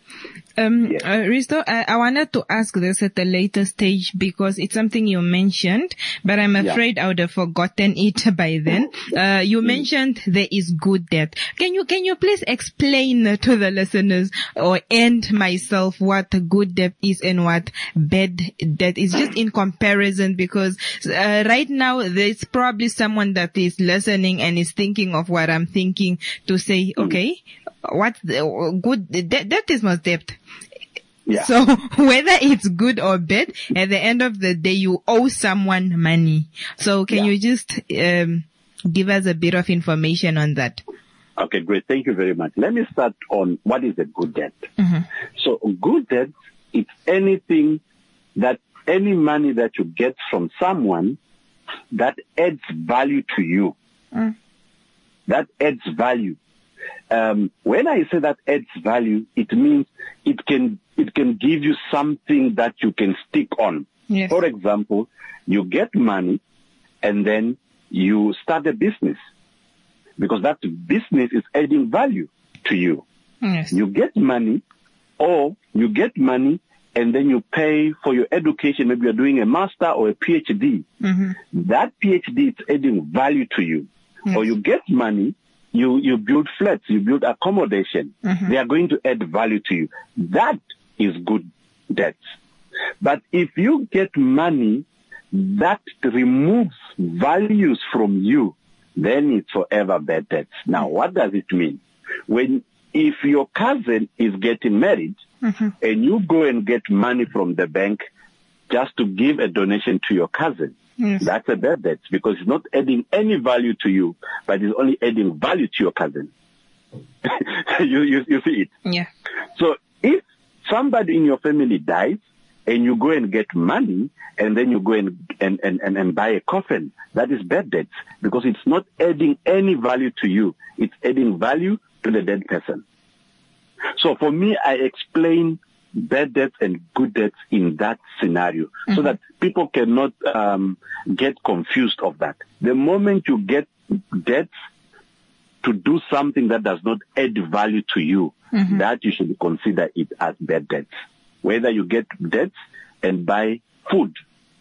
Um, yes. uh, Risto, I, I wanted to ask this at a later stage because it's something you mentioned, but I'm afraid yeah. I would have forgotten it by then. Uh, you mentioned there is good debt. Can you, can you please explain to the listeners or and myself what good debt is and what bad debt is, just in comparison, because uh, right now there's probably someone that is listening and is thinking of what I'm thinking to say, okay, what the good debt, that is most debt. Yeah. So whether it's good or bad, at the end of the day, you owe someone money. So can yeah. you just um, give us a bit of information on that? Okay, great. Thank you very much. Let me start on what is a good debt. Mm-hmm. So good debt, it's anything that, any money that you get from someone that adds value to you. Mm. That adds value. Um, when I say that adds value, it means it can it can give you something that you can stick on. Yes. For example, you get money and then you start a business because that business is adding value to you. Yes. You get money, or you get money and then you pay for your education. Maybe you're doing a master or a P H D. Mm-hmm. That P H D is adding value to you. Yes. Or you get money, you, you build flats, you build accommodation. Mhm. They are going to add value to you. That is good debt. But if you get money that removes values from you, then it's forever bad debt. Now, what does it mean? When, if your cousin is getting married, Mhm. and you go and get money from the bank just to give a donation to your cousin, Yes. that's a bad debt because it's not adding any value to you, but it's only adding value to your cousin. you, you, you see it? Yeah. So if somebody in your family dies and you go and get money and then you go and, and, and, and, and buy a coffin, that is bad debt because it's not adding any value to you. It's adding value to the dead person. So for me, I explain bad debts and good debts in that scenario so that people cannot um, get confused of that. The moment you get debts to do something that does not add value to you, Mhm. that you should consider it as bad debts. Whether you get debts and buy food,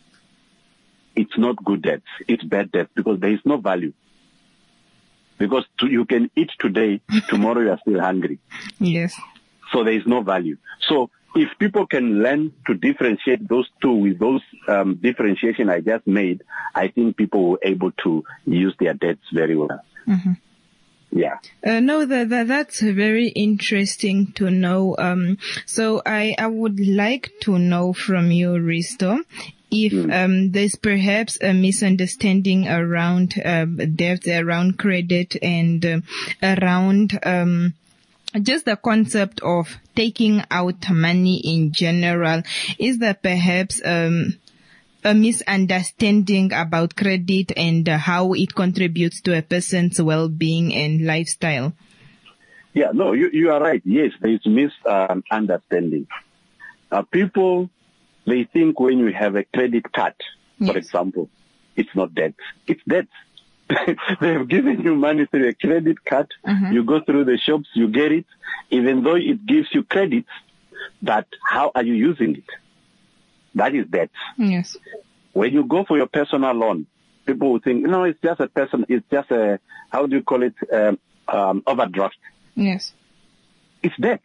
it's not good debts. It's bad debts because there is no value. Because to, you can eat today, tomorrow you are still hungry. Yes. So there is no value. So if people can learn to differentiate those two with those um, differentiation I just made, I think people will be able to use their debts very well. Mhm. Yeah. Uh, no, that, that that's very interesting to know. Um, so I I would like to know from you, Risto, if um, there's perhaps a misunderstanding around um, debt, around credit, and um around um, just the concept of taking out money in general. Is there perhaps um, a misunderstanding about credit and uh, how it contributes to a person's well-being and lifestyle? Yeah, no, you, you are right. Yes, there is misunderstanding. Uh, people, they think when you have a credit card, for example, it's not debt. It's debt. They have given you money through a credit card. Mhm. You go through the shops, you get it, even though it gives you credit, but how are you using it? That is debt. Yes. When you go for your personal loan, people will think, no, it's just a person, it's just a, how do you call it, um, um, overdraft. Yes. It's debt.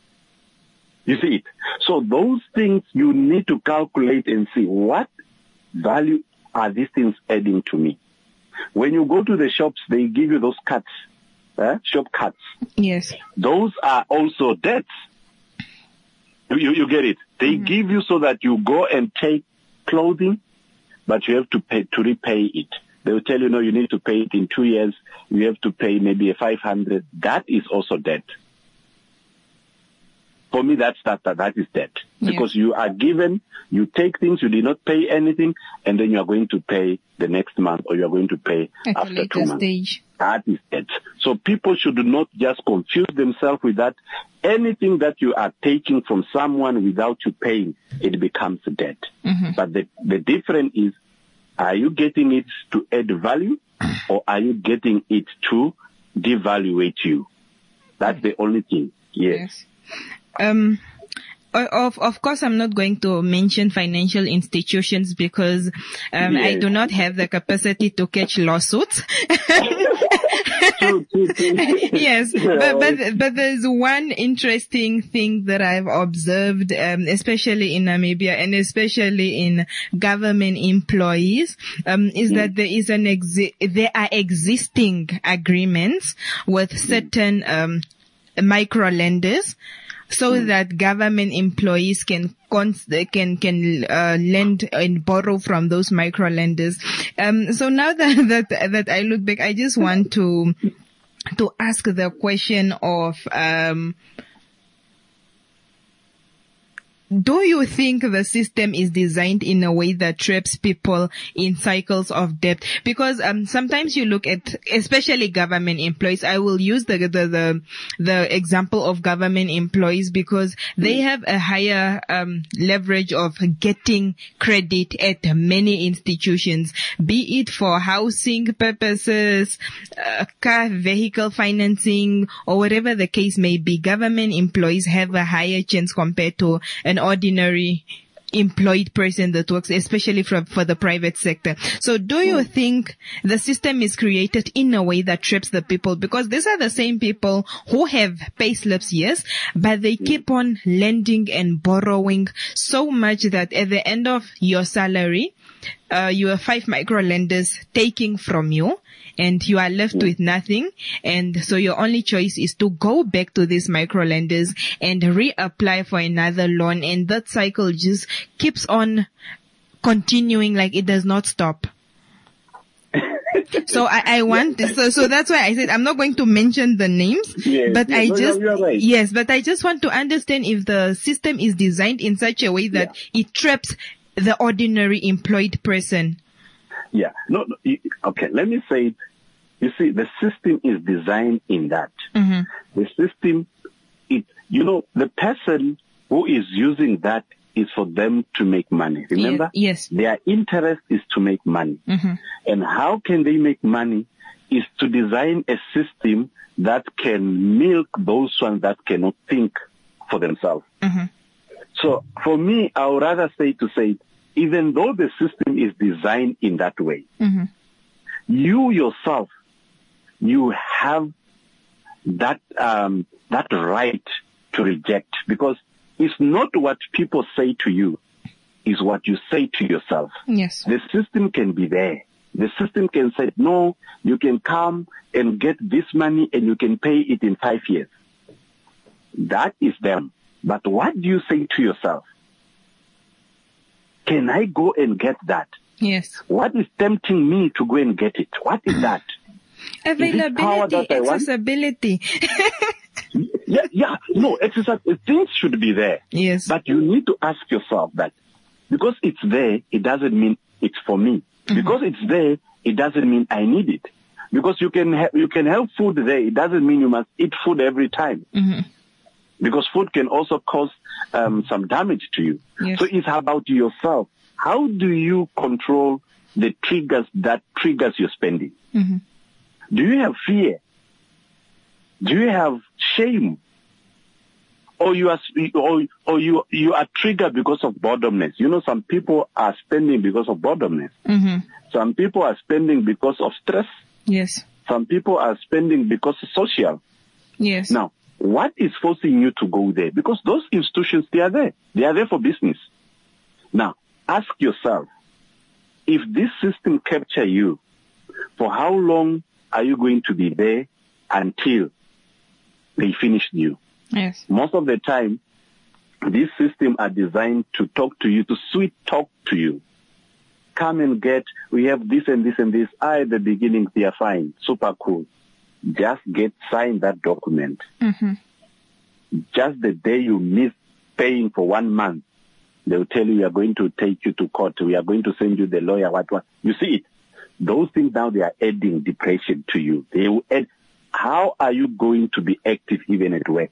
You see it. So those things you need to calculate and see what value are these things adding to me. When you go to the shops, they give you those cards, eh? Shop cards. Yes. Those are also debts. You, you, you get it. They give you so that you go and take clothing, but you have to pay to repay it. They will tell you, no, you need to pay it in two years. You have to pay maybe a five hundred. That is also debt. For me, that's that, that, that is debt. Yes. Because you are given, you take things, you did not pay anything, and then you are going to pay the next month or you are going to pay At a after two later months. stage. That is debt. So people should not just confuse themselves with that. Anything that you are taking from someone without you paying, it becomes debt. Mhm. But the, the difference is, are you getting it to add value or are you getting it to devaluate you? That's the only thing. Yes. Um, of of course, I'm not going to mention financial institutions because um, I Yes. do not have the capacity to catch lawsuits. Yes, but, but but there's one interesting thing that I've observed, um, especially in Namibia and especially in government employees, um, is that there is an exi- there are existing agreements with certain um, micro lenders, so that government employees can cons- can can uh, lend and borrow from those micro lenders. Um, so now that that that I look back, I just want to to ask the question of um. Do you think the system is designed in a way that traps people in cycles of debt? Because um, sometimes you look at, especially government employees. I will use the the the, the example of government employees because they have a higher um, leverage of getting credit at many institutions, be it for housing purposes, uh, car, vehicle financing, or whatever the case may be. Government employees have a higher chance compared to an ordinary employed person that works, especially for, for the private sector. So do you think the system is created in a way that traps the people? Because these are the same people who have pay slips, yes, but they keep on lending and borrowing so much that at the end of your salary, uh, you have five micro lenders taking from you, and you are left with nothing. And so your only choice is to go back to these micro lenders and reapply for another loan. And that cycle just keeps on continuing, like it does not stop. So I, I want, so, so that's why I said I'm not going to mention the names, yes, but yes, I no, just, no, right. yes, but I just want to understand if the system is designed in such a way that yeah. it traps the ordinary employed person. Yeah. No, no, okay. Let me say, you see, the system is designed in that. Mm-hmm. The system, it, you know, the person who is using that is for them to make money. Remember? Yes. Their interest is to make money. Mm-hmm. And how can they make money is to design a system that can milk those ones that cannot think for themselves. Mm-hmm. So for me, I would rather say to say, even though the system is designed in that way, mm-hmm. you yourself, you have that, um, that right to reject, because it's not what people say to you, it's what you say to yourself. Yes. The system can be there. The system can say, no, you can come and get this money and you can pay it in five years. That is them. But what do you say to yourself? Can I go and get that? Yes. What is tempting me to go and get it? What is that? Availability, is accessibility. yeah, yeah, no, exercise, things should be there. Yes. But you need to ask yourself that because it's there, it doesn't mean it's for me. Mm-hmm. Because it's there, it doesn't mean I need it. Because you can ha- you can have food there, it doesn't mean you must eat food every time. Mm-hmm. Because food can also cause um, some damage to you. Yes. So it's about yourself. How do you control the triggers that triggers your spending? Mm-hmm. Do you have fear? Do you have shame? Or you are, or, or you, you are triggered because of boredomness. You know, some people are spending because of boredomness. Mm-hmm. Some people are spending because of stress. Yes. Some people are spending because of social. Yes. Now, what is forcing you to go there? Because those institutions, they are there. They are there for business. Now, ask yourself, if this system capture you, for how long are you going to be there until they finish you? Yes. Most of the time, these systems are designed to talk to you, to sweet talk to you. Come and get, we have this and this and this. Ah, at the beginning, they are fine, super cool. Just get, sign that document. Mm-hmm. Just the day you miss paying for one month, they'll tell you we are going to take you to court. We are going to send you the lawyer, what, what. You see it. Those things now, they are adding depression to you. They will add, how are you going to be active even at work?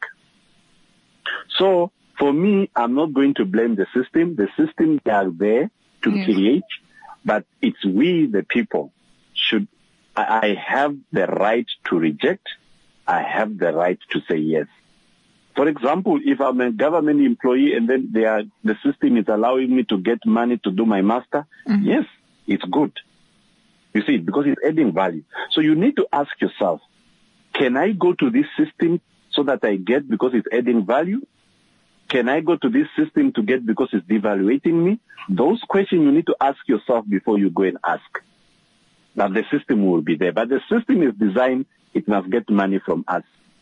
So, for me, I'm not going to blame the system. The system, they are there to yes. create, but it's we, the people, should, I, I have the right to reject. I have the right to say yes. For example, if I'm a government employee and then they are, the system is allowing me to get money to do my master, mm-hmm. yes, it's good. You see, because it's adding value. So you need to ask yourself, can I go to this system so that I get because it's adding value? Can I go to this system to get because it's devaluating me? Those questions you need to ask yourself before you go and ask. Now the system will be there, but the system is designed, it must get money from us.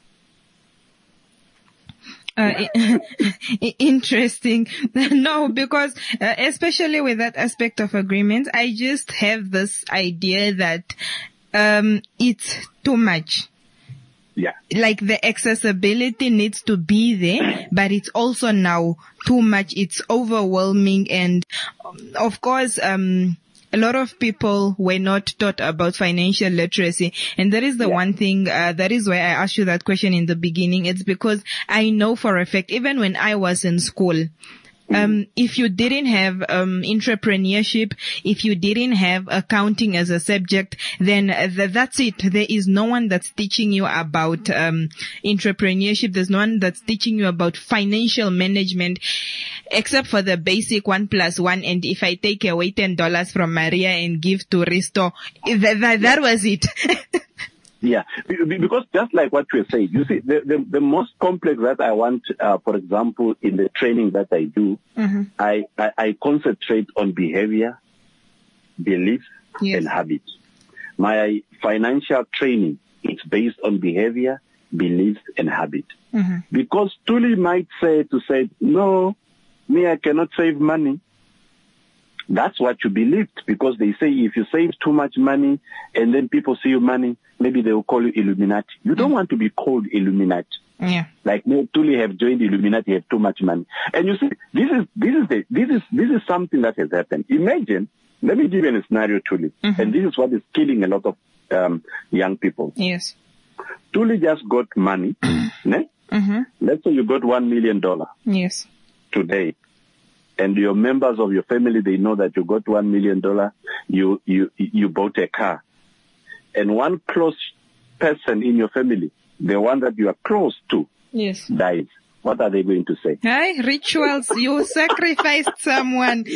Uh, interesting. No, because uh, especially with that aspect of agreement, I just have this idea that um it's too much. Yeah. Like the accessibility needs to be there, but it's also now too much. It's overwhelming. And um, of course, um, a lot of people were not taught about financial literacy. And that is the yeah. one thing, uh, that is why I asked you that question in the beginning. It's because I know for a fact, even when I was in school, Um, if you didn't have um, entrepreneurship, if you didn't have accounting as a subject, then th- that's it. There is no one that's teaching you about um, entrepreneurship. There's no one that's teaching you about financial management, except for the basic one plus one. And if I take away ten dollars from Maria and give to Risto, that, that, that was it. Yeah, because just like what you were saying, you see, the, the, the most complex that I want, uh, for example, in the training that I do, mm-hmm. I, I, I concentrate on behavior, beliefs, yes. and habits. My financial training is based on behavior, beliefs, and habit. Mm-hmm. Because Tuli might say to say, no, me, I cannot save money. That's what you believed, because they say if you save too much money and then people see your money, maybe they will call you Illuminati. You don't want to be called Illuminati. Yeah. Like, no, Tuli have joined Illuminati, have too much money. And you see, this is, this is the, this is, this is something that has happened. Imagine, let me give you a scenario, Tuli. Mm-hmm. And this is what is killing a lot of, um, young people. Yes. Tuli just got money. ne? Mm-hmm. Let's say you got one million dollars. Yes. Today. And your members of your family, they know that you got one million dollars, you, you, you bought a car. And one close person in your family, the one that you are close to, yes, dies. What are they going to say? Hi, rituals, you sacrificed someone.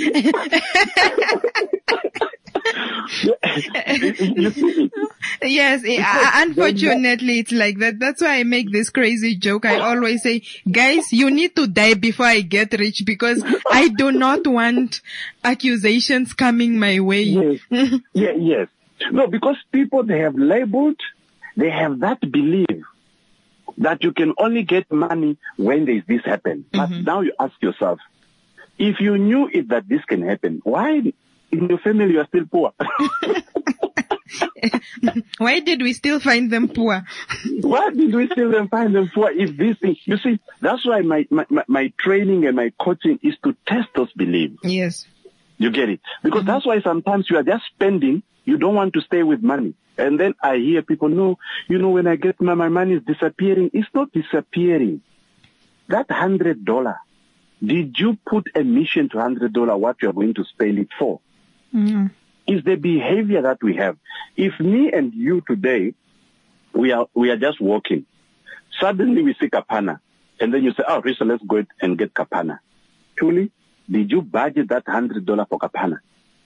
Yes, uh, unfortunately it's like that. That's why I make this crazy joke. I always say, guys, you need to die before I get rich, because I do not want accusations coming my way. Yes. yeah, yes. No, because people, they have labeled, they have that belief that you can only get money when there's this happen. But mm-hmm. now you ask yourself, if you knew it that this can happen, why in your family you are still poor? Why did we still find them poor? Why did we still find them poor if this thing? You see, that's why my, my, my training and my coaching is to test those beliefs. Yes. You get it? Because mm-hmm. that's why sometimes you are just spending, you don't want to stay with money. And then I hear people, no, you know, when I get my, my money is disappearing. It's not disappearing. That hundred dollar, did you put a mission to hundred dollar what you're going to spend it for? Mm-hmm. Is the behavior that we have. If me and you today, we are, we are just walking. Suddenly we see kapana. And then you say, oh, Risa, let's go and get kapana. Truly, did you budget that hundred dollar for kapana?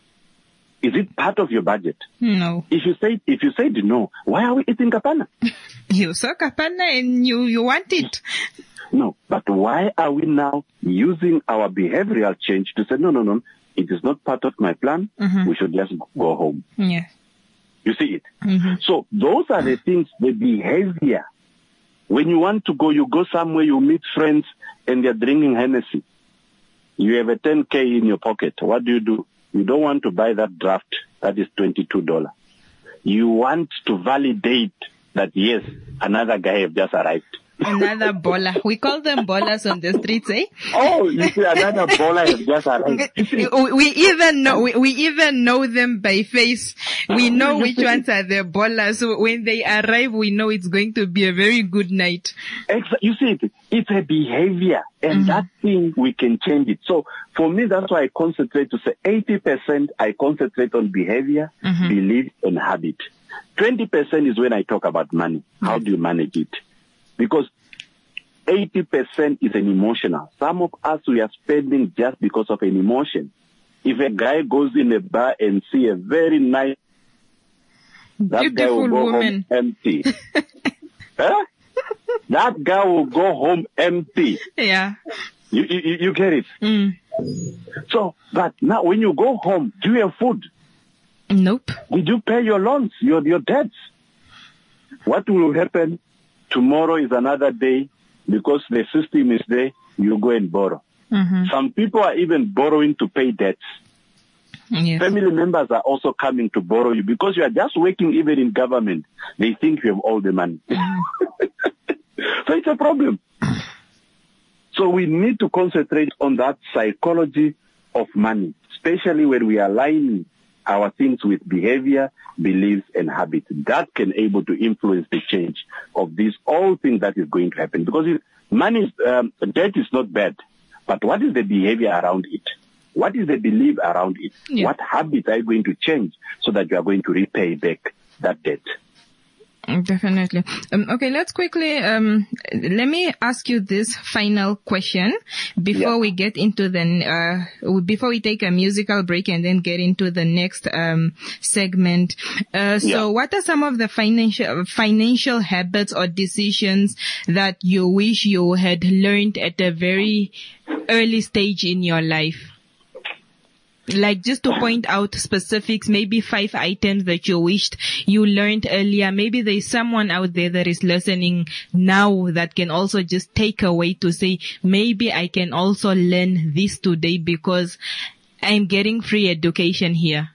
Is it part of your budget? No. If you say, if you said no, why are we eating kapana? You saw kapana and you, you want it. No, but why are we now using our behavioral change to say, no, no, no, it is not part of my plan. Mm-hmm. We should just go home. Yeah. You see it? Mm-hmm. So those are the things, the behavior. When you want to go, you go somewhere, you meet friends and they're drinking Hennessy. You have a ten K in your pocket. What do you do? You don't want to buy that draft. That is twenty-two dollars. You want to validate that, yes, another guy have just arrived. Another baller. We call them ballers on the streets, eh? Oh, you see, another baller has just arrived. We even know, we, we even know them by face. We know which ones are the ballers. So when they arrive, we know it's going to be a very good night. You see, it's a behavior, and mm-hmm. that thing, we can change it. So for me, that's why I concentrate to say eighty percent, I concentrate on behavior, mm-hmm. belief, and habit. twenty percent is when I talk about money. Mm-hmm. How do you manage it? Because eighty percent is an emotional. Some of us, we are spending just because of an emotion. If a guy goes in a bar and see a very nice, that guy will go woman. home empty. Huh? That guy will go home empty. Yeah. You, you, you get it? Mm. So, but now when you go home, do you have food? Nope. Did you pay your loans, your, your debts? What will happen? Tomorrow is another day, because the system is there, you go and borrow. Mm-hmm. Some people are even borrowing to pay debts. Yes. Family members are also coming to borrow you, because you are just working even in government. They think you have all the money. Mm-hmm. So it's a problem. So we need to concentrate on that psychology of money, especially when we are aligning our things with behavior, beliefs, and habits. That can able to influence the change of these all things that is going to happen. Because it, money, is, um, debt is not bad, But what is the behavior around it? What is the belief around it? Yeah. What habits are you going to change so that you are going to repay back that debt? Definitely. Um, okay, let's quickly, um, let me ask you this final question before Yeah. we get into the, uh, before we take a musical break and then get into the next, um, segment. Uh, so Yeah. what are some of the financial, financial habits or decisions that you wish you had learned at a very early stage in your life? Like, just to point out specifics, maybe five items that you wished you learned earlier. Maybe there's someone out there that is listening now that can also just take away to say, maybe I can also learn this today because I'm getting free education here.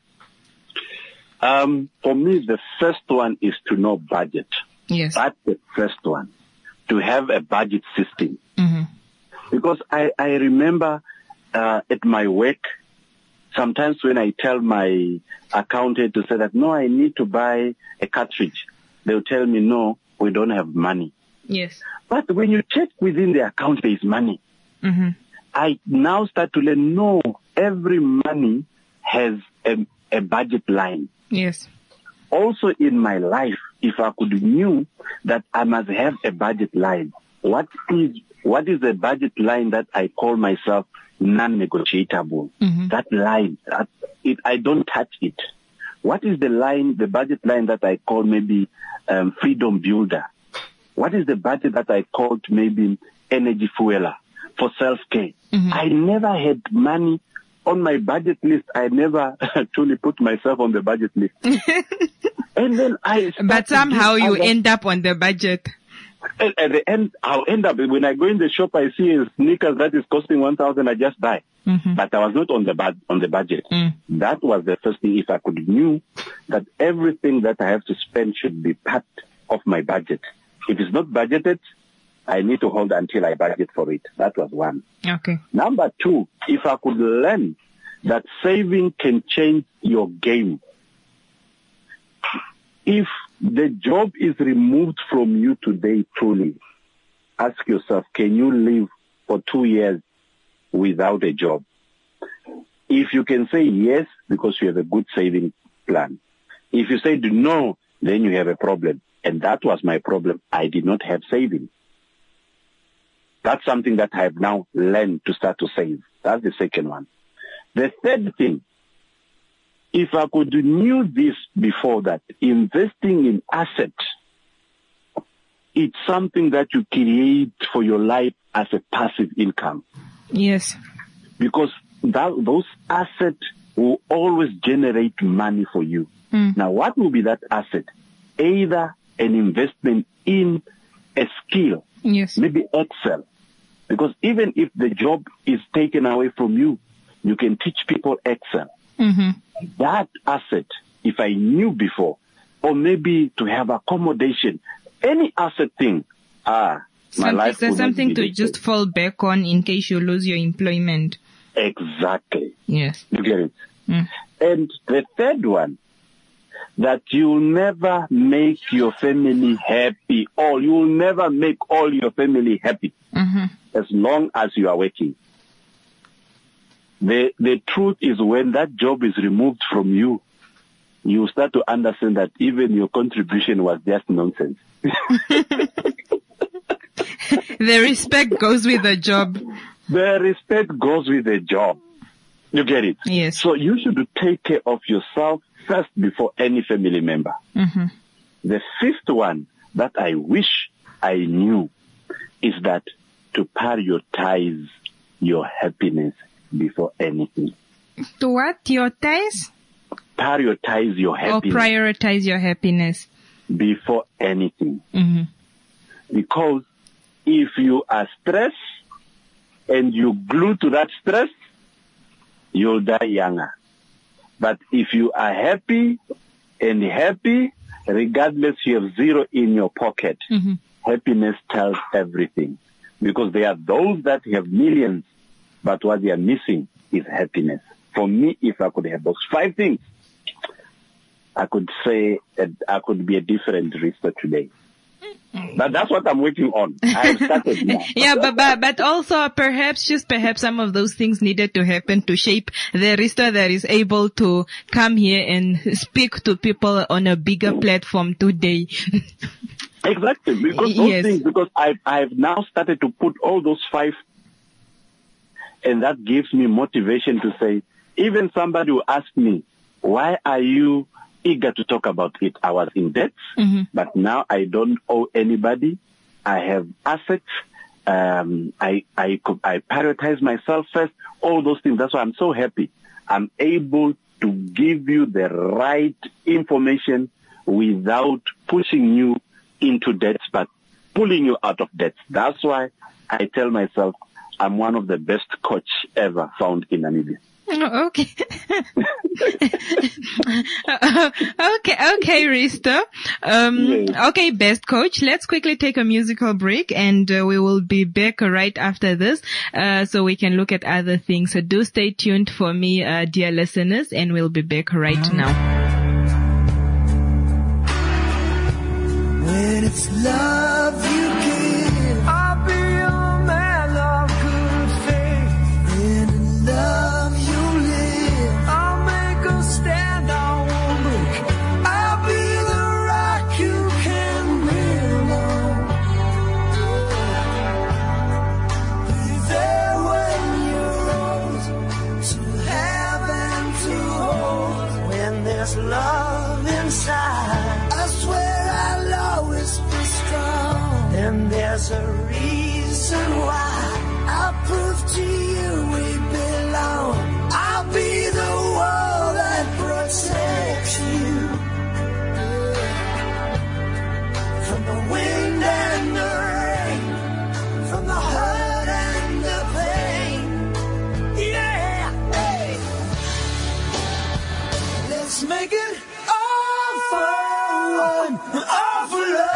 Um, for me, the first one is to know budget. Yes. That's the first one. To have a budget system. Mm-hmm. Because I, I remember uh, at my work, sometimes when I tell my accountant to say that, no, I need to buy a cartridge, they'll tell me, no, we don't have money. Yes. But when you check within the account, there is money. Mm-hmm. I now start to learn, no, every money has a, a budget line. Yes. Also in my life, if I could knew that I must have a budget line, what is what is the budget line that I call myself non-negotiable? Mm-hmm. That line, that, it, I don't touch it. What is the line, the budget line that I call maybe um, freedom builder? What is the budget that I called maybe energy fueler for self-care? Mm-hmm. I never had money on my budget list. I never truly put myself on the budget list. And then I But somehow you other- end up on the budget. At, at the end, I'll end up, when I go in the shop, I see a sneakers that is costing one thousand, I just buy. Mm-hmm. But I was not on the bud- on the budget. Mm. That was the first thing. If I could knew that everything that I have to spend should be part of my budget. If it's not budgeted, I need to hold until I budget for it. That was one. Okay. Number two, if I could learn that saving can change your game. If the job is removed from you today truly, ask yourself, can you live for two years without a job? If you can say yes, because you have a good saving plan. If you say no, then you have a problem. And that was my problem. I did not have saving. That's something that I have now learned to start to save. That's the second one. The third thing, if I could knew this before that, investing in assets, it's something that you create for your life as a passive income. Yes. Because that, those assets will always generate money for you. Mm. Now, what will be that asset? Either an investment in a skill, yes, maybe Excel. Because even if the job is taken away from you, you can teach people Excel. Mm-hmm. That asset, if I knew before, or maybe to have accommodation, any asset thing, ah, my Some, life there's would something be to the just same. fall back on in case you lose your employment. Exactly. Yes. You get it? Mm. And the third one, that you'll never make your family happy, or you'll never make all your family happy Mm-hmm. as long as you are working. The the truth is, when that job is removed from you, you start to understand that even your contribution was just nonsense. The respect goes with the job. The respect goes with the job. You get it? Yes. So you should take care of yourself first before any family member. Mm-hmm. The fifth one that I wish I knew is that to prioritize your happiness before anything. To what? Your ties? Prioritize your Or happiness prioritize your happiness? before anything. Mm-hmm. Because if you are stressed and you glue to that stress, you'll die younger. But if you are happy and happy, regardless you have zero in your pocket, Mm-hmm. happiness tells everything. Because there are those that have millions, but what they are missing is happiness. For me, if I could have those five things, I could say that I could be a different Risto today. But that's what I'm working on. I've started now. Yeah, but, but but also perhaps just perhaps some of those things needed to happen to shape the Risto that is able to come here and speak to people on a bigger platform today. Exactly, because those Yes. things, because I've, I've now started to put all those five, and that gives me motivation to say, even somebody who asked me, why are you eager to talk about it? I was in debt, Mm-hmm. but now I don't owe anybody. I have assets. Um, I, I, co- I prioritize myself first, all those things. That's why I'm so happy. I'm able to give you the right information without pushing you into debt, but pulling you out of debt. That's why I tell myself I'm one of the best coach ever found in Namibia. Oh, okay. Uh, okay, okay, Risto. Um, Yes. okay, best coach. Let's quickly take a musical break and uh, we will be back right after this, uh, so we can look at other things. So do stay tuned for me, uh, dear listeners, and we'll be back right now. When it's love you give, I'll be a man of good faith. When in love you live, I'll make a stand, I won't break. I'll be the rock you can rely on. Be there when you're old, to have and to hold. When there's love inside, I swear I'll always be strong. And there's a reason why I'll prove to you we belong. I'll be the wall that protects you from the wind and the rain, from the hurt and the pain. Yeah, hey. Let's make it all for one, all for love.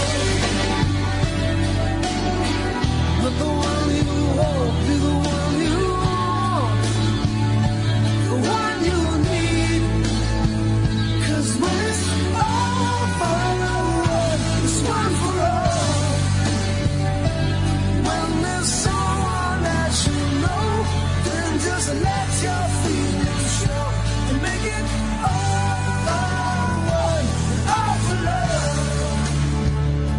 Let the one you hold be the one you want, the one you need. 'Cause when it's all for one, it's one for all. When there's someone that you know, then just let your feelings show and make it all for one, all for love.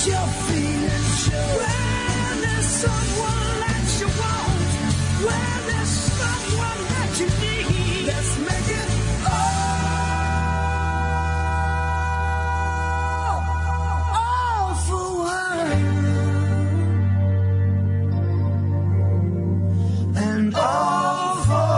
your feelings show. Where there's someone that you want, where there's someone that you need, let's make it all, all for one, and all for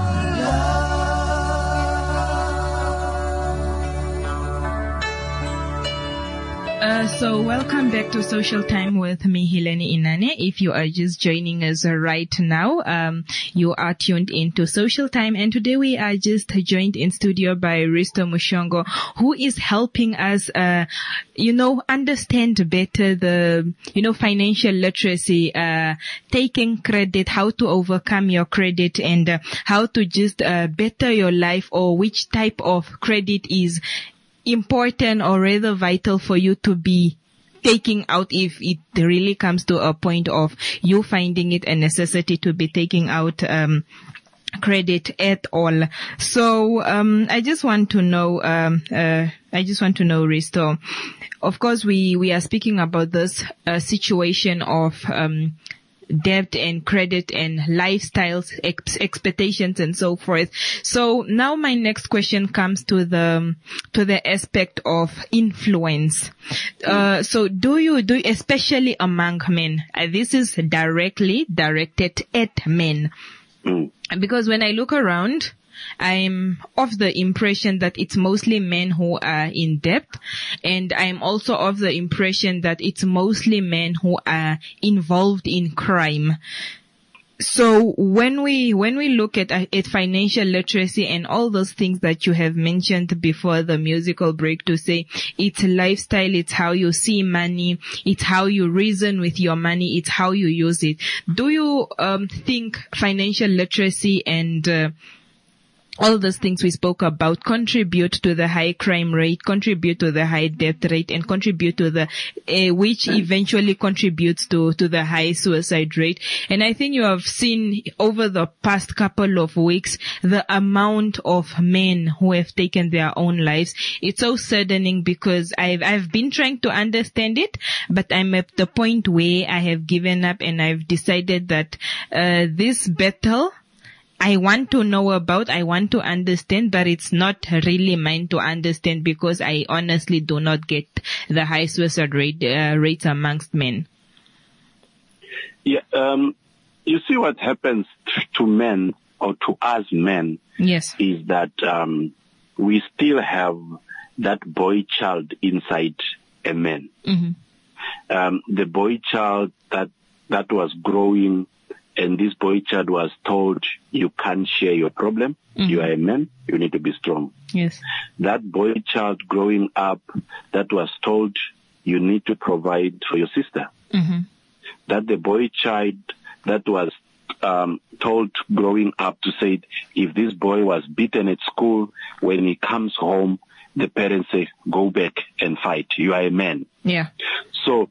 Uh, so welcome back to Social Time with me, Hileni Inane. If you are just joining us uh, right now, um, you are tuned into Social Time, and today we are just joined in studio by Risto Mushongo, who is helping us, uh, you know, understand better the, you know, financial literacy, uh, taking credit, how to overcome your credit, and uh, how to just uh, better your life, or which type of credit is important or rather vital for you to be taking out if it really comes to a point of you finding it a necessity to be taking out um credit at all. So um I just want to know um uh I just want to know, Risto, of course we we are speaking about this uh, situation of um debt and credit and lifestyles, ex- expectations and so forth. So now my next question comes to the, to the aspect of influence. Uh, so do you, do, especially among men, uh, this is directly directed at men. Because when I look around, I'm of the impression that it's mostly men who are in debt, and I'm also of the impression that it's mostly men who are involved in crime. So when we, when we look at, at financial literacy and all those things that you have mentioned before the musical break, to say it's lifestyle, it's how you see money, it's how you reason with your money, it's how you use it. Do you, um, think financial literacy and, uh, all those things we spoke about contribute to the high crime rate, contribute to the high debt rate, and contribute to the, uh, which eventually contributes to, to the high suicide rate? And I think you have seen over the past couple of weeks the amount of men who have taken their own lives. It's so saddening because I've, I've been trying to understand it, but I'm at the point where I have given up and I've decided that, uh, this battle I want to know about, I want to understand, but it's not really mine to understand because I honestly do not get the high suicide rate, uh, rates amongst men. Yeah, um, you see what happens to men or to us men. Yes. Is that, um, we still have that boy child inside a man. Mm-hmm. Um, the boy child that, that was growing, and this boy child was told, you can't share your problem. Mm-hmm. You are a man. You need to be strong. Yes. That boy child growing up that was told, you need to provide for your sister. Mm-hmm. That the boy child that was um, told growing up to say, if this boy was beaten at school, when he comes home, the parents say, go back and fight. You are a man. Yeah. So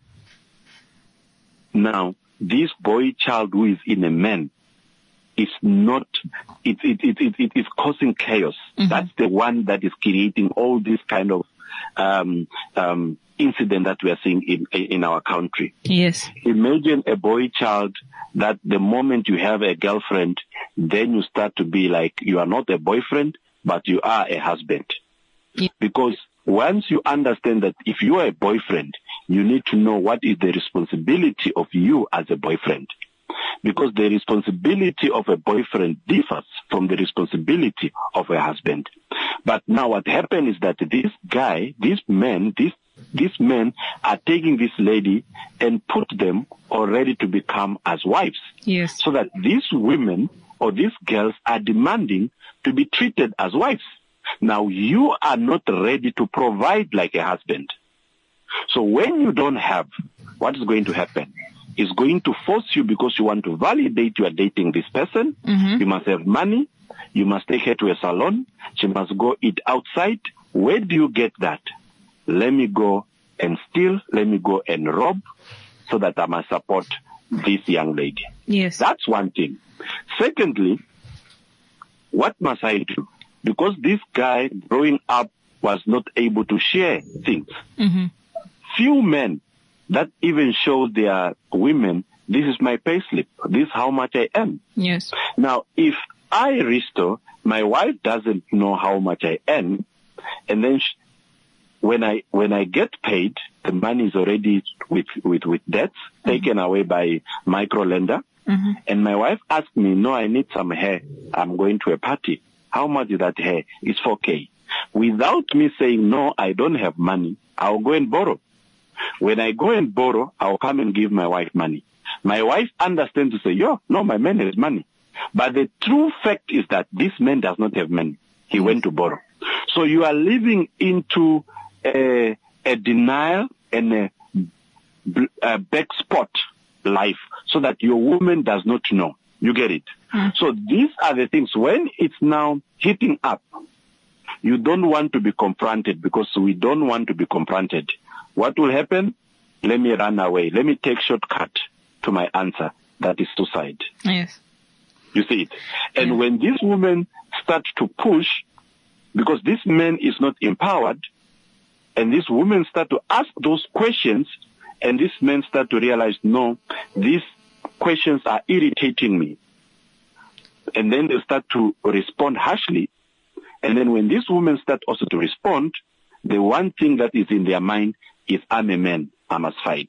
now, this boy child who is in a man is not, it, it, it, it, it is causing chaos. Mm-hmm. That's the one that is creating all this kind of, um, um, incident that we are seeing in, in our country. Yes. Imagine a boy child that the moment you have a girlfriend, then you start to be like, you are not a boyfriend, but you are a husband. Yeah. Because once you understand that if you are a boyfriend, you need to know what is the responsibility of you as a boyfriend. Because the responsibility of a boyfriend differs from the responsibility of a husband. But now what happened is that this guy, these men, these, these men are taking this lady and put them already to become as wives. Yes. So that these women or these girls are demanding to be treated as wives. Now you are not ready to provide like a husband. So when you don't have, what is going to happen? It's going to force you, because you want to validate you are dating this person. Mm-hmm. You must have money. You must take her to a salon. She must go eat outside. Where do you get that? Let me go and steal. Let me go and rob so that I must support this young lady. Yes. That's one thing. Secondly, what must I do? Because this guy growing up was not able to share things. Mm-hmm. Few men that even shows their women, this is my payslip. This is how much I earn. Yes. Now, if I, Risto, my wife doesn't know how much I earn, and then she, when I when I get paid, the money is already with with with debts mm-hmm. taken away by microlender, mm-hmm. and my wife asked me, "No, I need some hair. I'm going to a party. How much is that hair? It's four K." Without me saying, "No, I don't have money," I'll go and borrow. When I go and borrow, I'll come and give my wife money. My wife understands to say, "Yo, no, my man has money." But the true fact is that this man does not have money. He mm-hmm. went to borrow. So you are living into a, a denial and a, a backspot life so that your woman does not know. You get it? Mm. So these are the things. When it's now hitting up, you don't want to be confronted because we don't want to be confronted. What will happen? Let me run away. Let me take shortcut to my answer. That is suicide. Yes. You see it? And yeah. when these women start to push, because this man is not empowered, and these women start to ask those questions, and these men start to realize, no, these questions are irritating me. And then they start to respond harshly. And then when these women start also to respond, the one thing that is in their mind is, I'm a man, I must fight.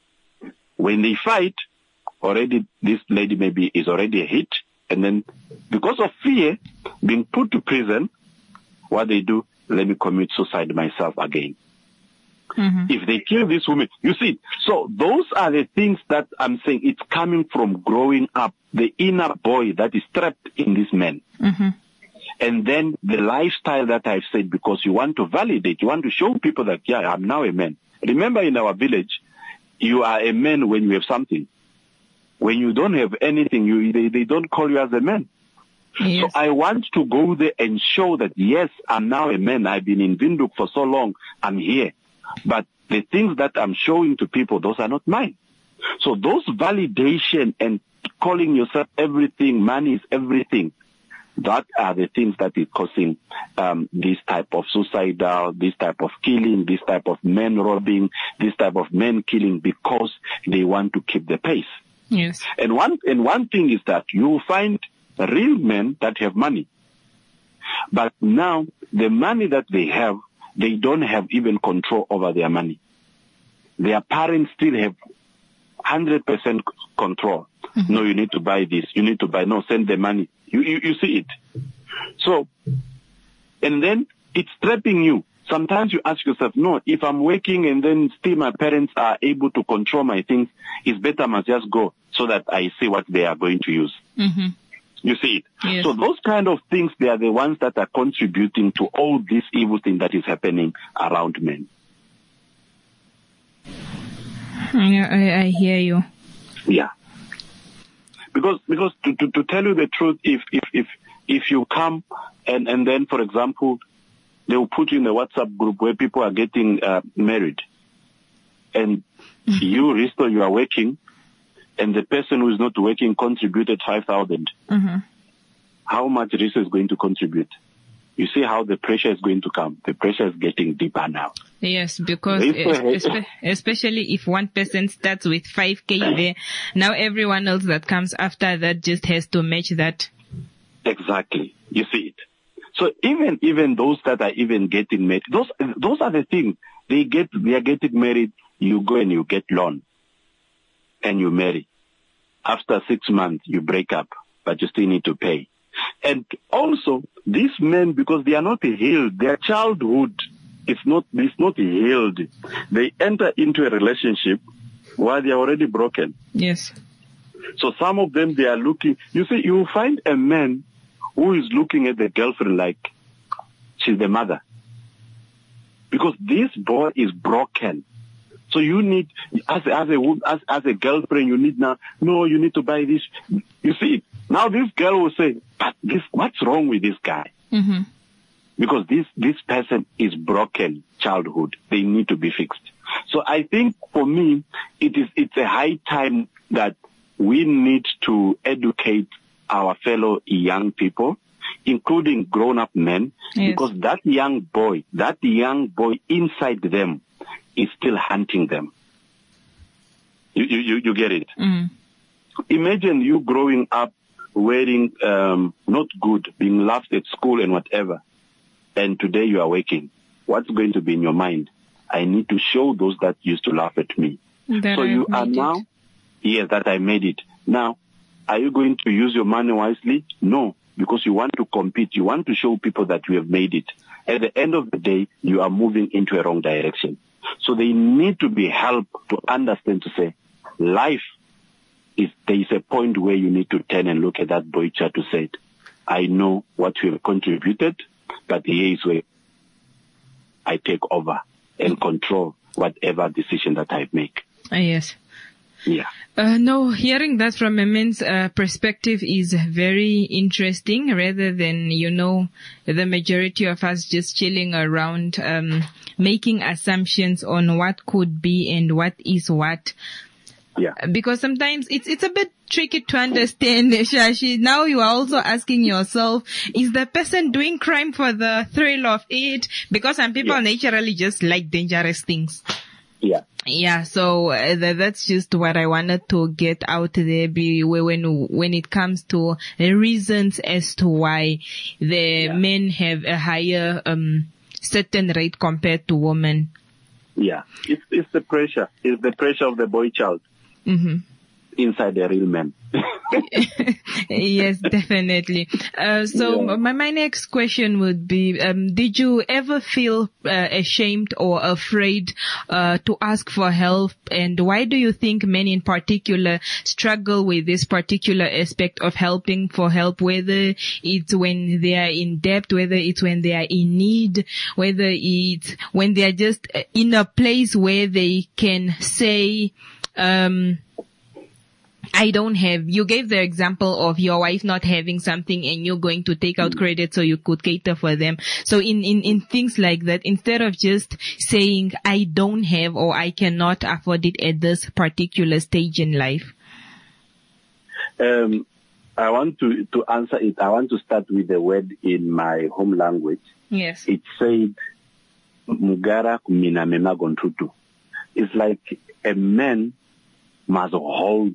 When they fight, already this lady maybe is already a hit. And then because of fear, being put to prison, what they do, let me commit suicide myself again. Mm-hmm. If they kill this woman, you see, so those are the things that I'm saying, it's coming from growing up, the inner boy that is trapped in this man. Mm-hmm. And then the lifestyle that I've said, because you want to validate, you want to show people that, yeah, I'm now a man. Remember in our village, you are a man when you have something. When you don't have anything, you they, they don't call you as a man. Yes. So I want to go there and show that, yes, I'm now a man. I've been in Windhoek for so long. I'm here. But the things that I'm showing to people, those are not mine. So those validation and calling yourself everything, money is everything, that are the things that is causing um, this type of suicidal, this type of killing, this type of men robbing, this type of men killing, because they want to keep the pace. Yes. And one, and one thing is that you will find real men that have money. But now, the money that they have, they don't have even control over their money. Their parents still have one hundred percent control. Mm-hmm. No, you need to buy this. You need to buy, no, send the money. You, you, you see it. So, and then it's trapping you. Sometimes you ask yourself, no, if I'm working and then still my parents are able to control my things, it's better I must just go so that I see what they are going to use. Mm-hmm. You see it? Yes. So those kind of things, they are the ones that are contributing to all this evil thing that is happening around men. Yeah, I, I hear you. Yeah. Because, because to, to, to tell you the truth, if, if, if, if you come and, and then, for example, they will put you in a WhatsApp group where people are getting uh, married. And you, Risto, you are working, and the person who is not working contributed five thousand. Mm-hmm. How much Risto is going to contribute? You see how the pressure is going to come. The pressure is getting deeper now. Yes, because espe- especially if one person starts with five K there, now everyone else that comes after that just has to match that. Exactly. You see it. So even, even those that are even getting married, those, those are the things. They get, they are getting married, you go and you get loan. And you marry. After six months, you break up, but you still need to pay. And also, these men, because they are not healed, their childhood is not, is not healed. They enter into a relationship while they are already broken. Yes. So some of them, they are looking, you see, you will find a man who is looking at the girlfriend like she's the mother. Because this boy is broken. So you need, as a, as a, as, as a girlfriend, you need now, no, you need to buy this. You see, now this girl will say, but this, what's wrong with this guy? Mm-hmm. Because this, this person is broken childhood. They need to be fixed. So I think for me, it is, it's a high time that we need to educate our fellow young people, including grown-up men, yes. Because that young boy, that young boy inside them is still hunting them. You, you, you, you get it? Mm. Imagine you growing up wearing um, not good, being laughed at school and whatever, and today you are waking. What's going to be in your mind? I need to show those that used to laugh at me. That so I've you are made now, it. yes, that I made it. Now, are you going to use your money wisely? No, because you want to compete. You want to show people that you have made it. At the end of the day, you are moving into a wrong direction. So they need to be helped to understand, to say, life is, there is a point where you need to turn and look at that boy child to say, I know what you have contributed, but here is where I take over and control whatever decision that I make. Uh, yes. Yeah. Uh, no, hearing that from a man's uh, perspective is very interesting, rather than, you know, the majority of us just chilling around, um, making assumptions on what could be and what is what. Yeah. Because sometimes it's it's a bit tricky to understand, Shashi. Now you are also asking yourself, is the person doing crime for the thrill of it? Because some people Yeah. naturally just like dangerous things. Yeah. Yeah, so uh, th- that's just what I wanted to get out there be, when when it comes to the reasons as to why the Yeah. men have a higher um certain rate compared to women. Yeah. It's, it's the pressure. It's the pressure of the boy child Mm-hmm. inside the real man. Yes, definitely. Uh, so Yeah. my, my next question would be, um, did you ever feel uh, ashamed or afraid uh, to ask for help? And why do you think men in particular struggle with this particular aspect of helping for help, whether it's when they are in debt, whether it's when they are in need, whether it's when they are just in a place where they can say, um, I don't have, you gave the example of your wife not having something and you're going to take out credit so you could cater for them. So in, in, in things like that, instead of just saying, I don't have or I cannot afford it at this particular stage in life. Um, I want to, to answer it. I want to start with the word in my home language. Yes. It said, Mugara kumina mema gontutu. It's like a man must hold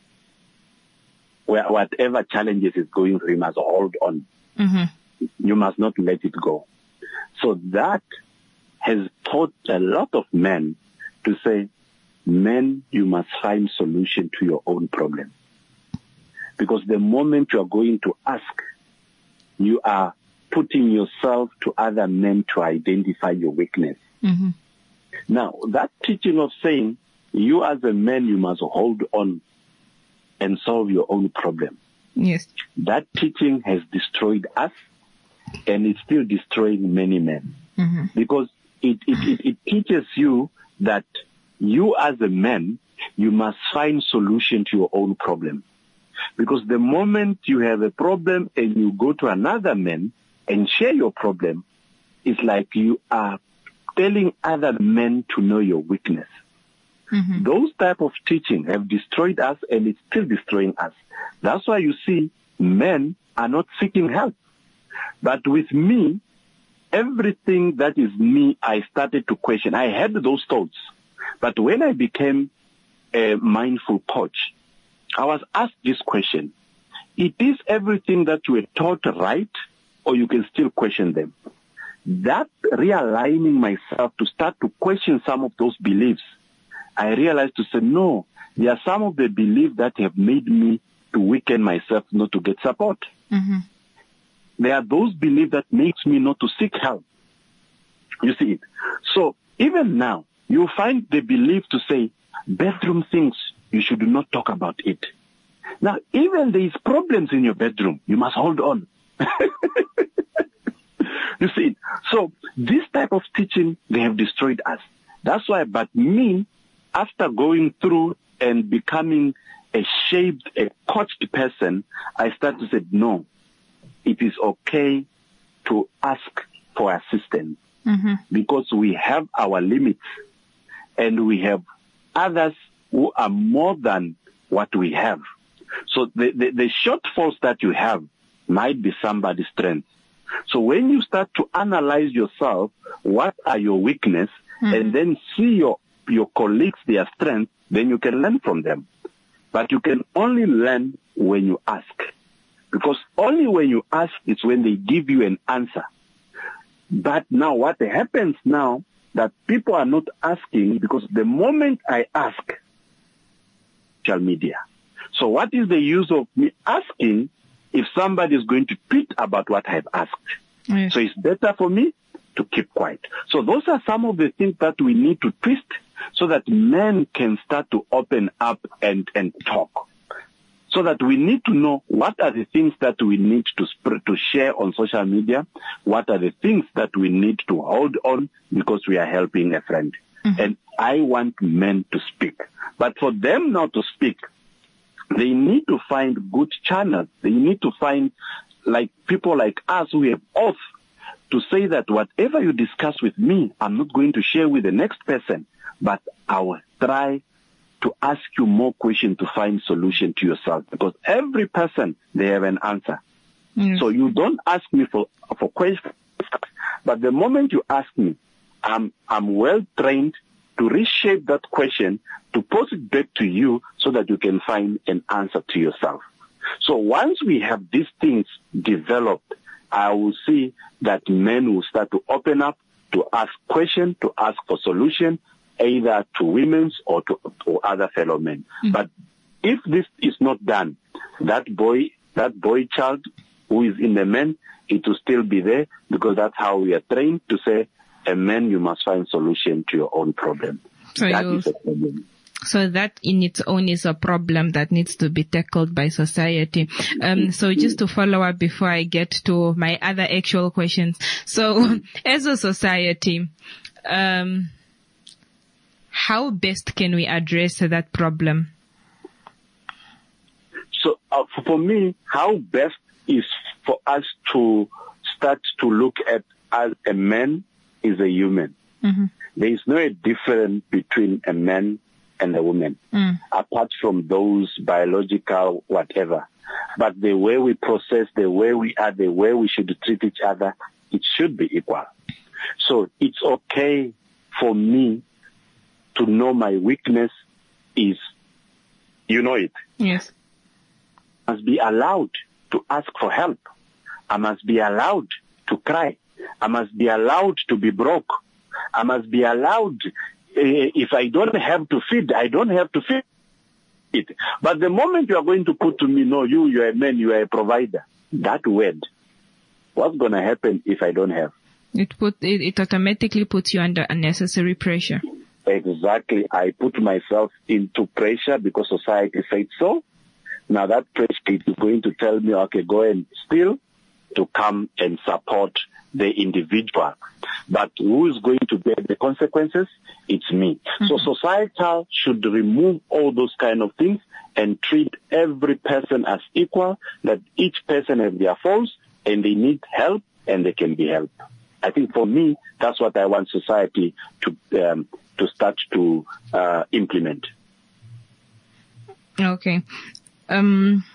where whatever challenges is going through, he must hold on. Mm-hmm. You must not let it go. So that has taught a lot of men to say, men, you must find solution to your own problem. Because the moment you are going to ask, you are putting yourself to other men to identify your weakness. Mm-hmm. Now, that teaching of saying, you as a man, you must hold on and solve your own problem. Yes. That teaching has destroyed us, and it's still destroying many men. Mm-hmm. Because it, it, it, it teaches you that you as a man, you must find solution to your own problem. Because the moment you have a problem and you go to another man and share your problem, it's like you are telling other men to know your weakness. Mm-hmm. Those type of teaching have destroyed us, and it's still destroying us. That's why you see men are not seeking help. But with me, everything that is me, I started to question. I had those thoughts. But when I became a mindful coach, I was asked this question. It is everything that you were taught right, or you can still question them. That realigning myself to start to question some of those beliefs, I realized to say, no, there are some of the beliefs that have made me to weaken myself not to get support. Mm-hmm. There are those beliefs that makes me not to seek help. You see it. So even now, you find the belief to say, bedroom things, you should not talk about it. Now, even there is problems in your bedroom, you must hold on. You see it. So this type of teaching, they have destroyed us. That's why, but me, after going through and becoming a shaped, a coached person, I started to say, no, it is okay to ask for assistance. Mm-hmm. Because we have our limits and we have others who are more than what we have. So the, the, the shortfalls that you have might be somebody's strength. So when you start to analyze yourself, what are your weaknesses, mm-hmm. and then see your your colleagues their strengths, then you can learn from them. But you can only learn when you ask. Because only when you ask is when they give you an answer. But now what happens now, that people are not asking, because the moment I ask, social media. So what is the use of me asking if somebody is going to tweet about what I've asked? Yes. So it's better for me to keep quiet. So those are some of the things that we need to twist so that men can start to open up and, and talk. So that we need to know what are the things that we need to spread, to share on social media, what are the things that we need to hold on because we are helping a friend. Mm-hmm. And I want men to speak. But for them not to speak, they need to find good channels. They need to find like people like us who have oath to say that whatever you discuss with me, I'm not going to share with the next person, but I will try to ask you more questions to find solution to yourself, because every person, they have an answer. Mm. So you don't ask me for, for questions, but the moment you ask me, I'm, I'm well trained to reshape that question, to pose it back to you so that you can find an answer to yourself. So once we have these things developed, I will see that men will start to open up, to ask questions, to ask for solution, either to women or to, to other fellow men. Mm-hmm. But if this is not done, that boy, that boy child who is in the men, it will still be there, because that's how we are trained to say, a man, you must find solution to your own problem. So that you, is a problem. So that in its own is a problem that needs to be tackled by society. Um, so just to follow up before I get to my other actual questions. So as a society, um, how best can we address that problem? So uh, for me, how best is for us to start to look at as a man is a human. Mm-hmm. There is no difference between a man and a woman, mm. apart from those biological whatever. But the way we process, the way we are, the way we should treat each other, it should be equal. So it's okay for me to know my weakness is, you know it. Yes. I must be allowed to ask for help. I must be allowed to cry. I must be allowed to be broke. I must be allowed, uh, if I don't have to feed, I don't have to feed it. But the moment you are going to put to me, no, you, you are a man, you are a provider, that word, what's going to happen if I don't have? It put it, it automatically puts you under unnecessary pressure. Exactly. I put myself into pressure because society said so. Now that pressure is going to tell me, okay, go and steal to come and support the individual. But who is going to bear the consequences? It's me. Mm-hmm. So societal should remove all those kind of things and treat every person as equal, that each person has their faults and they need help and they can be helped. I think for me, that's what I want society to um, to start to uh, implement. Okay. Um,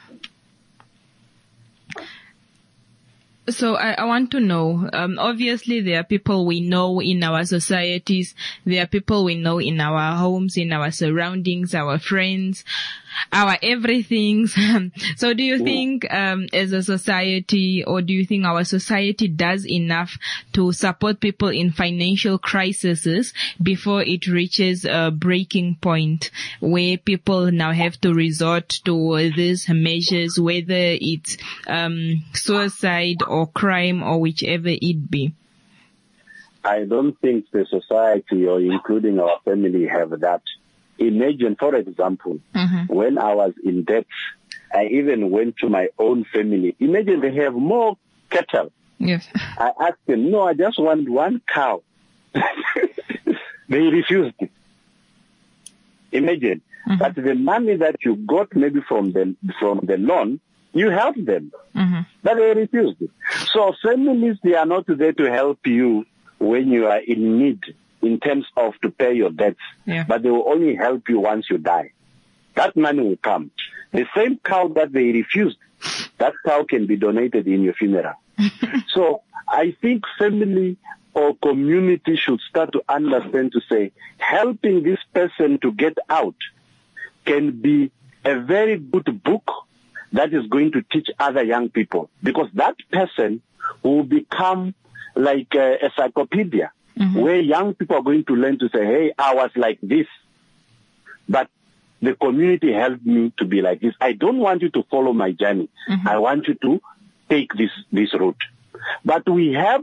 so I, I want to know, um, obviously there are people we know in our societies, there are people we know in our homes, in our surroundings, our friends, our everythings. So do you think, um, as a society, or do you think our society does enough to support people in financial crises before it reaches a breaking point where people now have to resort to these measures, whether it's, um, suicide or crime or whichever it be? I don't think the society, or including our family, have that. Imagine, for example, mm-hmm. when I was in debt, I even went to my own family. Imagine they have more cattle. Yes. I asked them, no, I just want one cow. They refused it. Imagine. Mm-hmm. But the money that you got maybe from the, from the loan, you helped them. Mm-hmm. But they refused it. So families, they are not there to help you when you are in need, in terms of to pay your debts, yeah. But they will only help you once you die. That money will come. The same cow that they refused, that cow can be donated in your funeral. So I think family or community should start to understand to say, helping this person to get out can be a very good book that is going to teach other young people, because that person will become like a, a encyclopedia mm-hmm. where young people are going to learn to say, hey, I was like this, but the community helped me to be like this. I don't want you to follow my journey. Mm-hmm. I want you to take this, this route. But we have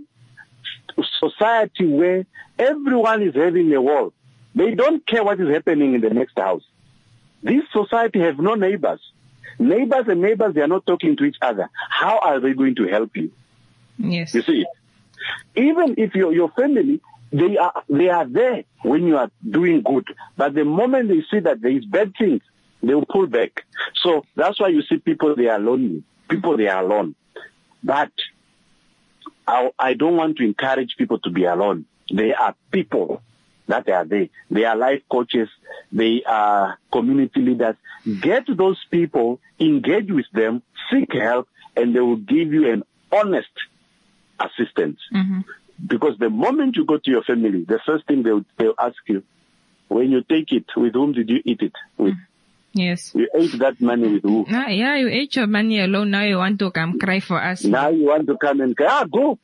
society where everyone is having a wall. They don't care what is happening in the next house. This society have no neighbors. Neighbors and neighbors, they are not talking to each other. How are they going to help you? Yes. You see, even if your your family, they are they are there when you are doing good, but the moment they see that there is bad things, they will pull back. So that's why you see people, they are lonely. People, they are alone. But I, I don't want to encourage people to be alone. They are people that are there. They are life coaches. They are community leaders. Get those people, engage with them, seek help, and they will give you an honest assistance. Mm-hmm. Because the moment you go to your family, the first thing they'll, they'll ask you, when you take it, with whom did you eat it? With? Yes. You ate that money with who? Ah, yeah, you ate your money alone. Now you want to come cry for us. Now you want to come and cry. Ah, go.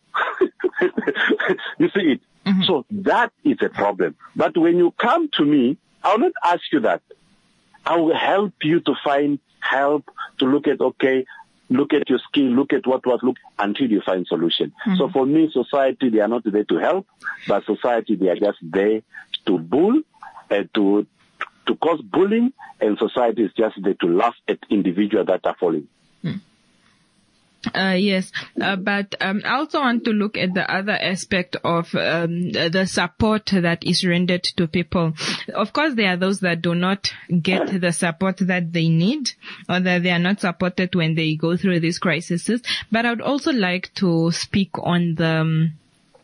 You see it? Mm-hmm. So that is a problem. But when you come to me, I will not ask you that. I will help you to find help, to look at, okay, look at your skill, look at what was, look, until you find solution. Mm-hmm. So for me, society, they are not there to help, but society, they are just there to bull, uh, to to cause bullying, and society is just there to laugh at individuals that are falling. Mm. Uh, yes, uh, but um, I also want to look at the other aspect of um, the support that is rendered to people. Of course, there are those that do not get the support that they need, or that they are not supported when they go through these crises. But I would also like to speak on the, um,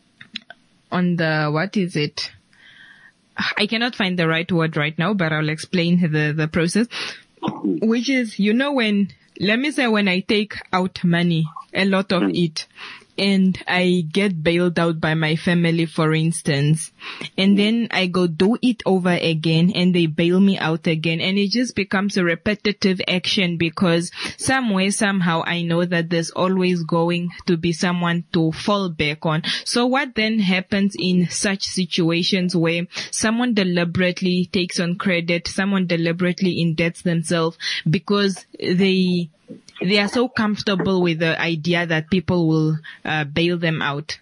on the, what is it? I cannot find the right word right now, but I'll explain the, the process, which is, you know, when, let me say when I take out money, a lot of it, and I get bailed out by my family, for instance, and then I go do it over again and they bail me out again, and it just becomes a repetitive action, because some way, somehow I know that there's always going to be someone to fall back on. So what then happens in such situations where someone deliberately takes on credit, someone deliberately indebts themselves because they They are so comfortable with the idea that people will uh, bail them out?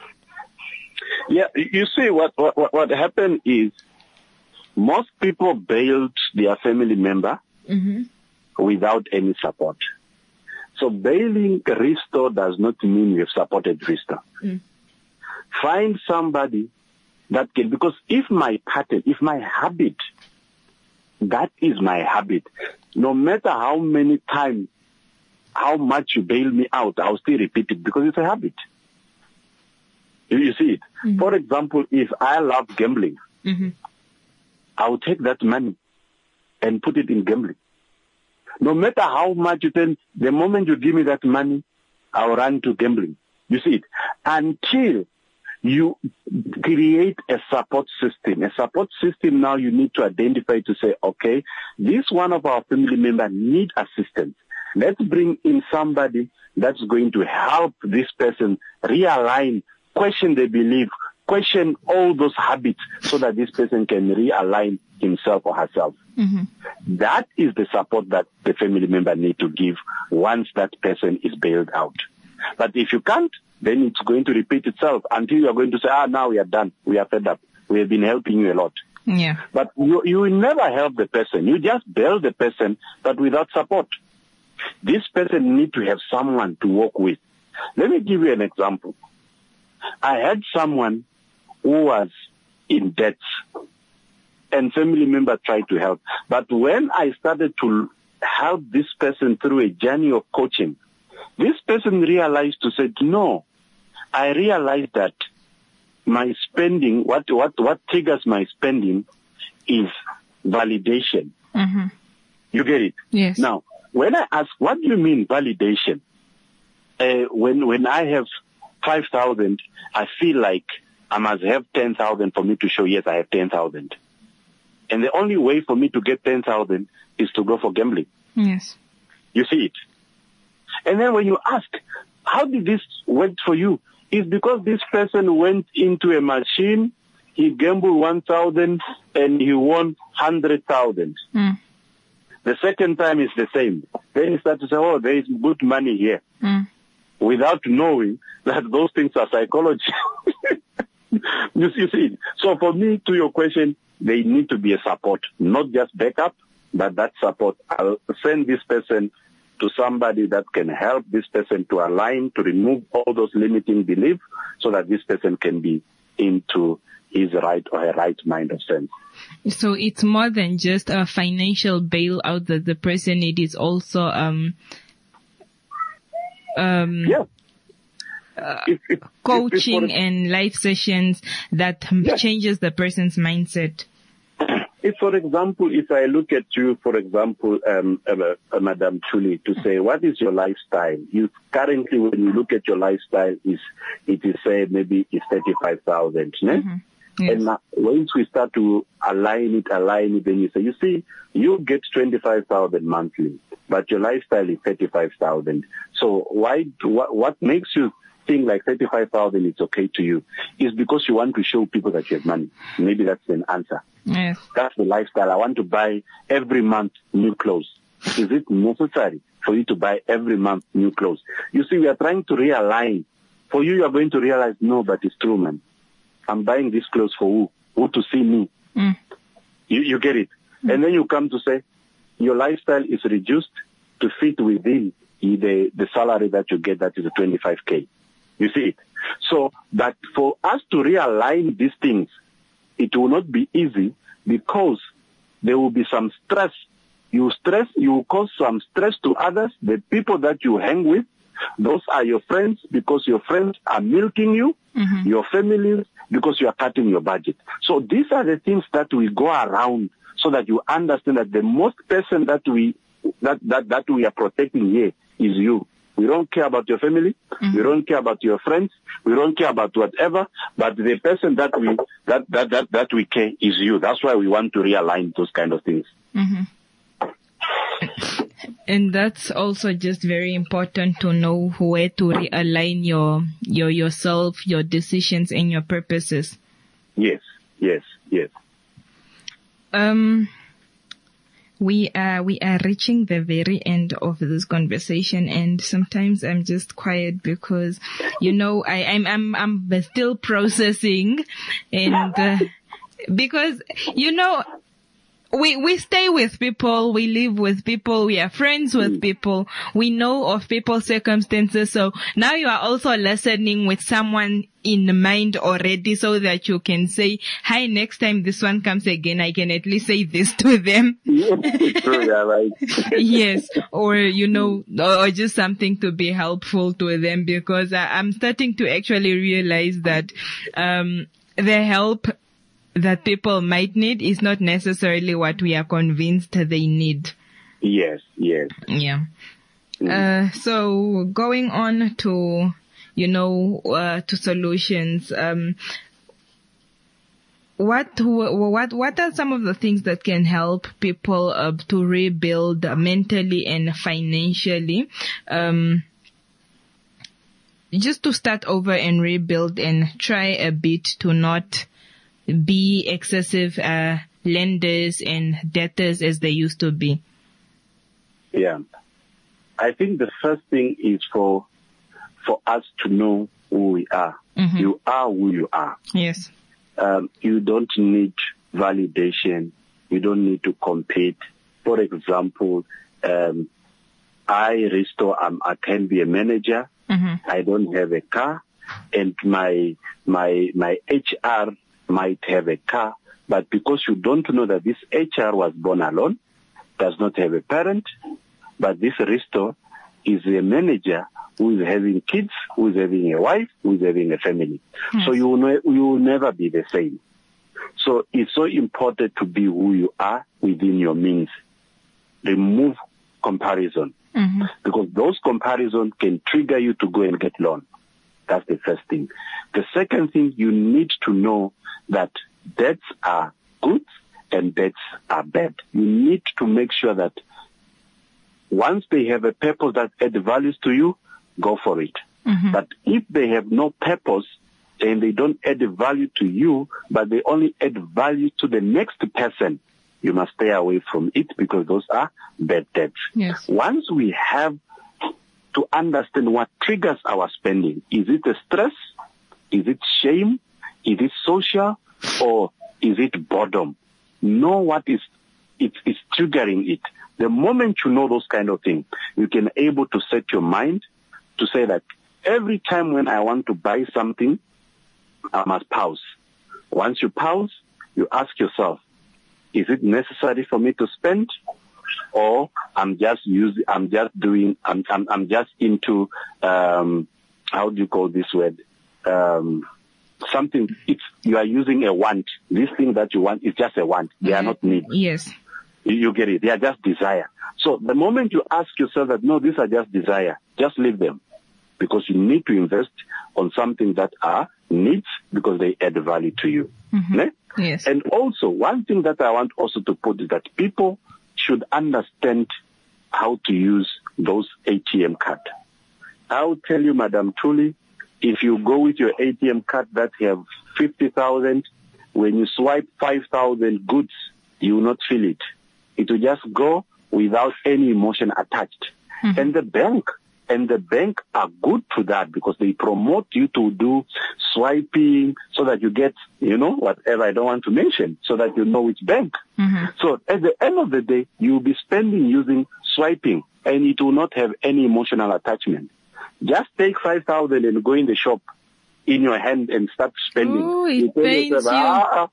Yeah, you see, what, what, what happened is most people bailed their family member mm-hmm. without any support. So bailing Risto does not mean you have supported Risto. Mm. Find somebody that can, because if my pattern, if my habit, that is my habit, no matter how many times, how much you bail me out, I'll still repeat it because it's a habit. You see it? Mm-hmm. For example, if I love gambling, mm-hmm. I will take that money and put it in gambling. No matter how much you then, the moment you give me that money, I'll run to gambling. You see it? Until you create a support system. A support system now you need to identify to say, okay, this one of our family members need assistance. Let's bring in somebody that's going to help this person realign, question their belief, question all those habits so that this person can realign himself or herself. Mm-hmm. That is the support that the family member need to give once that person is bailed out. But if you can't, then it's going to repeat itself until you're going to say, ah, now we are done. We are fed up. We have been helping you a lot. Yeah. But you, you will never help the person. You just bail the person, but without support. This person need to have someone to work with. Let me give you an example. I had someone who was in debt, and family member tried to help. But when I started to help this person through a journey of coaching, this person realized to say, no, I realized that my spending, what, what, what triggers my spending is validation. Mm-hmm. You get it? Yes. Now, when I ask, what do you mean validation? Uh, when, when I have five thousand, I feel like I must have ten thousand for me to show, yes, I have ten thousand. And the only way for me to get ten thousand is to go for gambling. Yes. You see it? And then when you ask, how did this work for you? It's because this person went into a machine, he gambled one thousand and he won one hundred thousand. Mm. The second time is the same. Then he started to say, oh, there is good money here. Mm. Without knowing that those things are psychology. you, you see. So for me, to your question, they need to be a support, not just backup, but that support. I'll send this person to somebody that can help this person to align, to remove all those limiting beliefs so that this person can be into his right or her right mind of sense. So it's more than just a financial bailout that the person needs. It's also um um yeah. uh, if, if, coaching if, if and life sessions that yeah. changes the person's mindset. If, for example, if I look at you, for example, um, uh, uh, Madam Chuli, to say, what is your lifestyle? You currently, when you look at your lifestyle, is it is say maybe it's thirty-five thousand. Mm-hmm. Yes. And now, once we start to align it, align it, then you say, you see, you get twenty-five thousand monthly, but your lifestyle is thirty-five thousand. So why? What, what makes you think like thirty-five thousand is okay to you? Is because you want to show people that you have money. Maybe that's an answer. Yes. That's the lifestyle. I want to buy every month new clothes. Is it necessary for you to buy every month new clothes? You see, we are trying to realign. For you, you are going to realize, no, but it's true, man. I'm buying these clothes for who? Who to see me? Mm. You, you get it? Mm. And then you come to say, your lifestyle is reduced to fit within the, the salary that you get, that is a twenty-five K. You see it? So that for us to realign these things, it will not be easy because there will be some stress. You stress, you will cause some stress to others, the people that you hang with. Those are your friends because your friends are milking you, mm-hmm. your families because you are cutting your budget. So these are the things that we go around so that you understand that the most person that we that, that, that we are protecting here is you. We don't care about your family. Mm-hmm. We don't care about your friends. We don't care about whatever. But the person that we that, that, that, that we care is you. That's why we want to realign those kind of things. Mm-hmm. And that's also just very important to know where to realign your your yourself, your decisions, and your purposes. Yes, yes, yes. Um. We are, we are reaching the very end of this conversation, and sometimes I'm just quiet because, you know, I, I'm, I'm, I'm still processing, and, uh, because, you know, we, we stay with people, we live with people, we are friends with people, we know of people's circumstances, so now you are also listening with someone in mind already so that you can say, hi, next time this one comes again, I can at least say this to them. Yes, true, yeah, right. Yes, or, you know, or just something to be helpful to them, because I, I'm starting to actually realize that, um, the help that people might need is not necessarily what we are convinced they need. Yes, yes. Yeah. Mm. Uh, so going on to, you know, uh, to solutions, um, what, what, what are some of the things that can help people uh, to rebuild mentally and financially? Um, just to start over and rebuild and try a bit to not be excessive uh, lenders and debtors as they used to be? Yeah. I think the first thing is for for us to know who we are. Mm-hmm. You are who you are. Yes. Um, you don't need validation. You don't need to compete. For example, um, I, Risto, I'm, I can be a manager. Mm-hmm. I don't have a car, and my my my H R might have a car, but because you don't know that this H R was born alone, does not have a parent, but this Risto is a manager who is having kids, who is having a wife, who is having a family. Yes. So you will, ne- you will never be the same. So it's so important to be who you are within your means. Remove comparison. Mm-hmm. Because those comparisons can trigger you to go and get loan. That's the first thing. The second thing, you need to know that debts are good and debts are bad. You need to make sure that once they have a purpose that adds values to you, go for it. Mm-hmm. But if they have no purpose and they don't add value to you, but they only add value to the next person, you must stay away from it because those are bad debts. Yes. Once we have to understand what triggers our spending, is it a stress? Is it shame? Is it social? Or is it boredom? Know what is it is triggering it. The moment you know those kind of things, you can able to set your mind to say that every time when I want to buy something, I must pause. Once you pause, you ask yourself, is it necessary for me to spend, or I'm just using, I'm just doing, I'm, I'm, I'm just into, um, how do you call this word? Um, something, it's, you are using a want. This thing that you want is just a want. They are not needs. Yes. You, you get it. They are just desire. So the moment you ask yourself that, no, these are just desire, just leave them. Because you need to invest on something that are needs because they add value to you. Mm-hmm. Ne? Yes. And also, one thing that I want also to put is that people should understand how to use those A T M cards. I will tell you, Madam Truly, if you go with your A T M card that have fifty thousand, when you swipe five thousand goods, you will not feel it. It will just go without any emotion attached. Mm-hmm. And the bank, and the bank are good to that because they promote you to do swiping so that you get, you know, whatever I don't want to mention, so that you know which bank. Mm-hmm. So at the end of the day, you'll be spending using swiping and it will not have any emotional attachment. Just take five thousand and go in the shop in your hand and start spending. Ooh, it you, pains yourself, ah,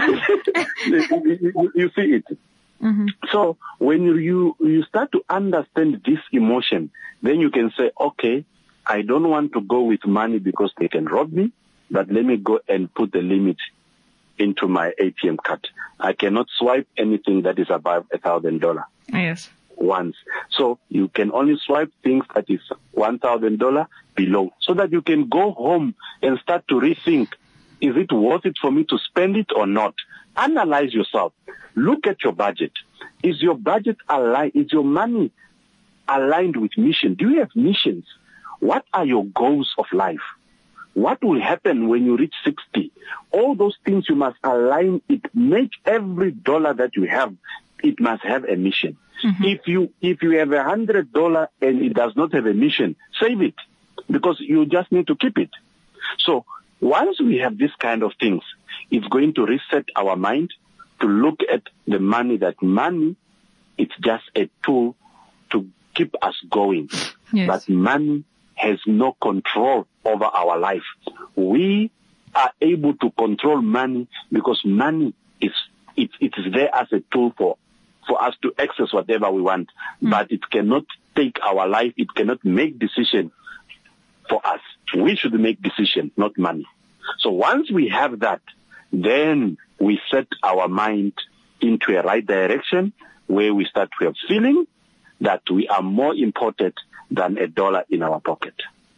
you, you, you see it. Mm-hmm. So when you, you start to understand this emotion, then you can say, okay, I don't want to go with money because they can rob me, but let me go and put the limit into my A T M card. I cannot swipe anything that is above a thousand dollars. Yes. Once. So you can only swipe things that is one thousand dollars below so that you can go home and start to rethink, is it worth it for me to spend it or not? Analyze yourself. Look at your budget. Is your budget aligned? Is your money aligned with mission? Do you have missions? What are your goals of life? What will happen when you reach sixty? All those things you must align it. Make every dollar that you have, it must have a mission. Mm-hmm. If you if you have a hundred dollar and it does not have a mission, save it because you just need to keep it. So once we have this kind of things, it's going to reset our mind to look at the money that money, it's just a tool to keep us going. Yes. But money has no control over our life. We are able to control money because money is it, it is there as a tool for for us to access whatever we want, mm. but it cannot take our life. It cannot make decision for us. We should make decision, not money. So once we have that, then we set our mind into a right direction where we start to have feeling that we are more important than a dollar in our pocket.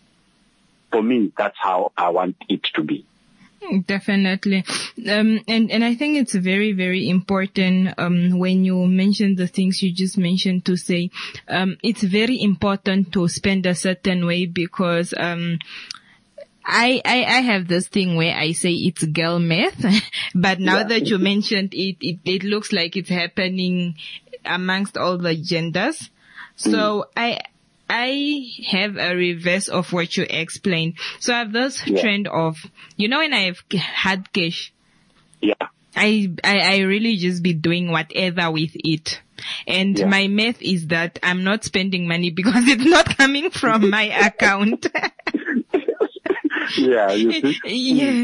For me, that's how I want it to be. Definitely. Um, and, and I think it's very, very important, um, when you mention the things you just mentioned to say, um, it's very important to spend a certain way because, um, I, I, I have this thing where I say it's girl math, but now yeah. that you mentioned it, it, it looks like it's happening amongst all the genders. So mm. I, I have a reverse of what you explained. So I have this yeah. trend of, you know, when I've had cash, yeah, I, I, I really just be doing whatever with it. And yeah. my math is that I'm not spending money because it's not coming from my account. Yeah, you see? Yeah.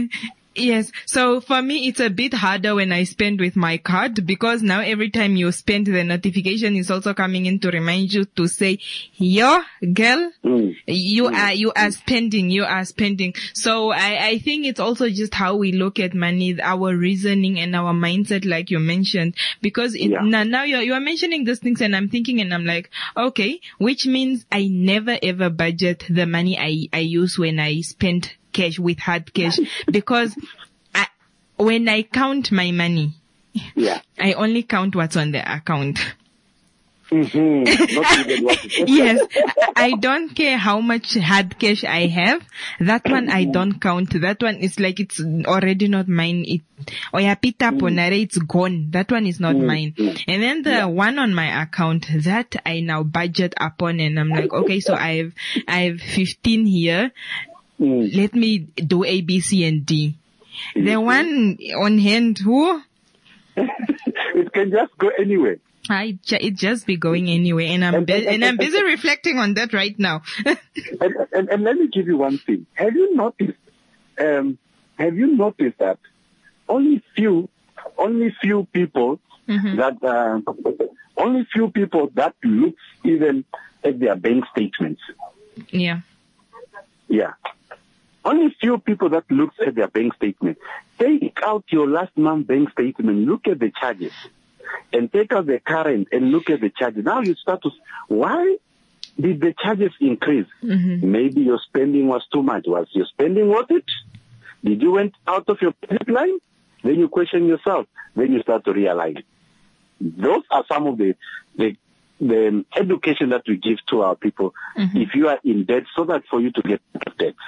Yes. So for me, it's a bit harder when I spend with my card, because now every time you spend, the notification is also coming in to remind you to say, yo, girl, mm. you mm. are, you are spending, you are spending. So I, I think it's also just how we look at money, our reasoning and our mindset, like you mentioned, because it, yeah. now, now you're, you are mentioning these things and I'm thinking and I'm like, okay, which means I never ever budget the money I, I use when I spend cash with hard cash, because I, when I count my money, yeah, I only count what's on the account. Mm-hmm. Not even what it is. Yes, I don't care how much hard cash I have. That one I don't count. That one is like it's already not mine. It oyapita ponare, it's gone. That one is not mm-hmm. mine. And then the yeah. one on my account, that I now budget upon, and I'm like, okay, so I've I've fifteen here. Mm. Let me do A, B, C, and D. Mm-hmm. The one on hand, who? It can just go anywhere. I it just be going anywhere, and I'm and, be- and, and, and I'm busy and, reflecting on that right now. and, and, and let me give you one thing. Have you noticed? Um, have you noticed that only few, only few people mm-hmm. that uh, only few people that look even at their bank statements. Yeah. Yeah. Only few people that looks at their bank statement. Take out your last month bank statement, look at the charges, and take out the current and look at the charges. Now you start to, why did the charges increase? Mm-hmm. Maybe your spending was too much. Was your spending worth it? Did you went out of your pipeline? Then you question yourself. Then you start to realize. Those are some of the, the, the education that we give to our people. Mm-hmm. If you are in debt, so that for you to get out of debt.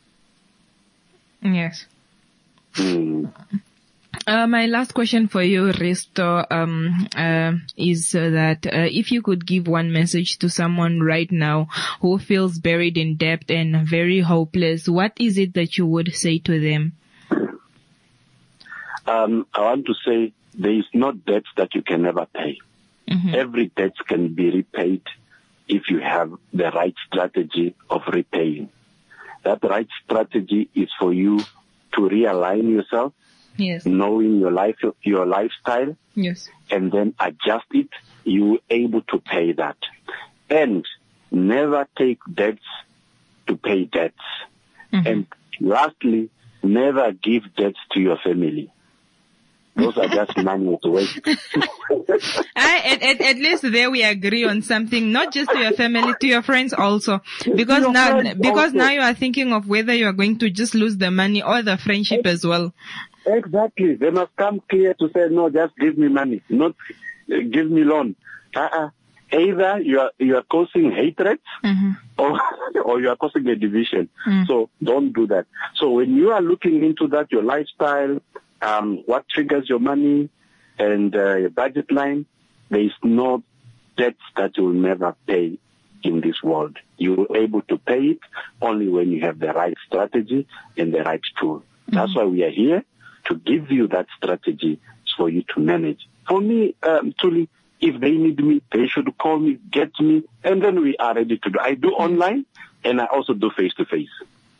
Yes. Mm. Uh, my last question for you, Risto, um, uh, is uh, that uh, if you could give one message to someone right now who feels buried in debt and very hopeless, what is it that you would say to them? Um, I want to say there is no debt that you can never pay. Mm-hmm. Every debt can be repaid if you have the right strategy of repaying. That right strategy is for you to realign yourself, yes, knowing your life, your lifestyle, yes, and then adjust it. You're able to pay that. And never take debts to pay debts. Mm-hmm. And lastly, never give debts to your family. Those are just money to waste. I, at, at, at least there we agree on something, not just to your family, to your friends also. Because your now, because also. now you are thinking of whether you are going to just lose the money or the friendship as well. Exactly. They must come clear to say, no, just give me money, not uh, give me loan. Uh-uh. Either you are, you are causing hatred, mm-hmm. or, or you are causing a division. Mm. So don't do that. So when you are looking into that, your lifestyle, Um, what triggers your money and uh, your budget line, there is no debts that you will never pay in this world. You are able to pay it only when you have the right strategy and the right tool. Mm-hmm. That's why we are here, to give you that strategy for you to manage. For me, um, truly, if they need me, they should call me, get me, and then we are ready to do. I do online, and I also do face-to-face.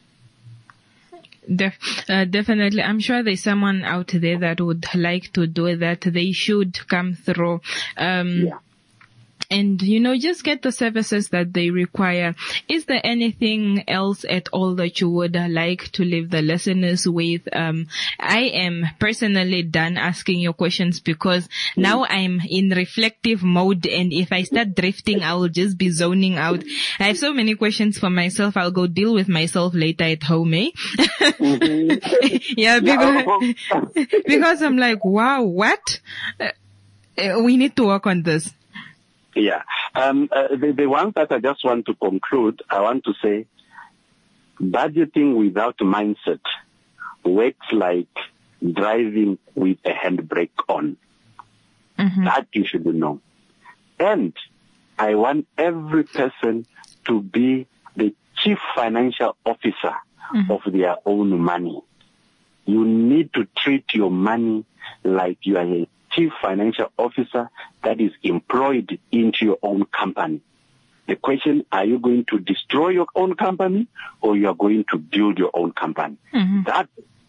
Def, uh, definitely. I'm sure there's someone out there that would like to do that. They should come through. Um, yeah. And, you know, just get the services that they require. Is there anything else at all that you would like to leave the listeners with? Um, I am personally done asking your questions, because now I'm in reflective mode, and if I start drifting, I will just be zoning out. I have so many questions for myself. I'll go deal with myself later at home, eh? Mm-hmm. Yeah, because, because I'm like, wow, what? Uh, we need to work on this. Yeah. Um, uh, the, the one that I just want to conclude, I want to say, budgeting without mindset works like driving with a handbrake on. Mm-hmm. That you should know. And I want every person to be the chief financial officer mm-hmm. of their own money. You need to treat your money like you are a chief financial officer that is employed into your own company. The question, are you going to destroy your own company, or you are going to build your own company? Mm-hmm. That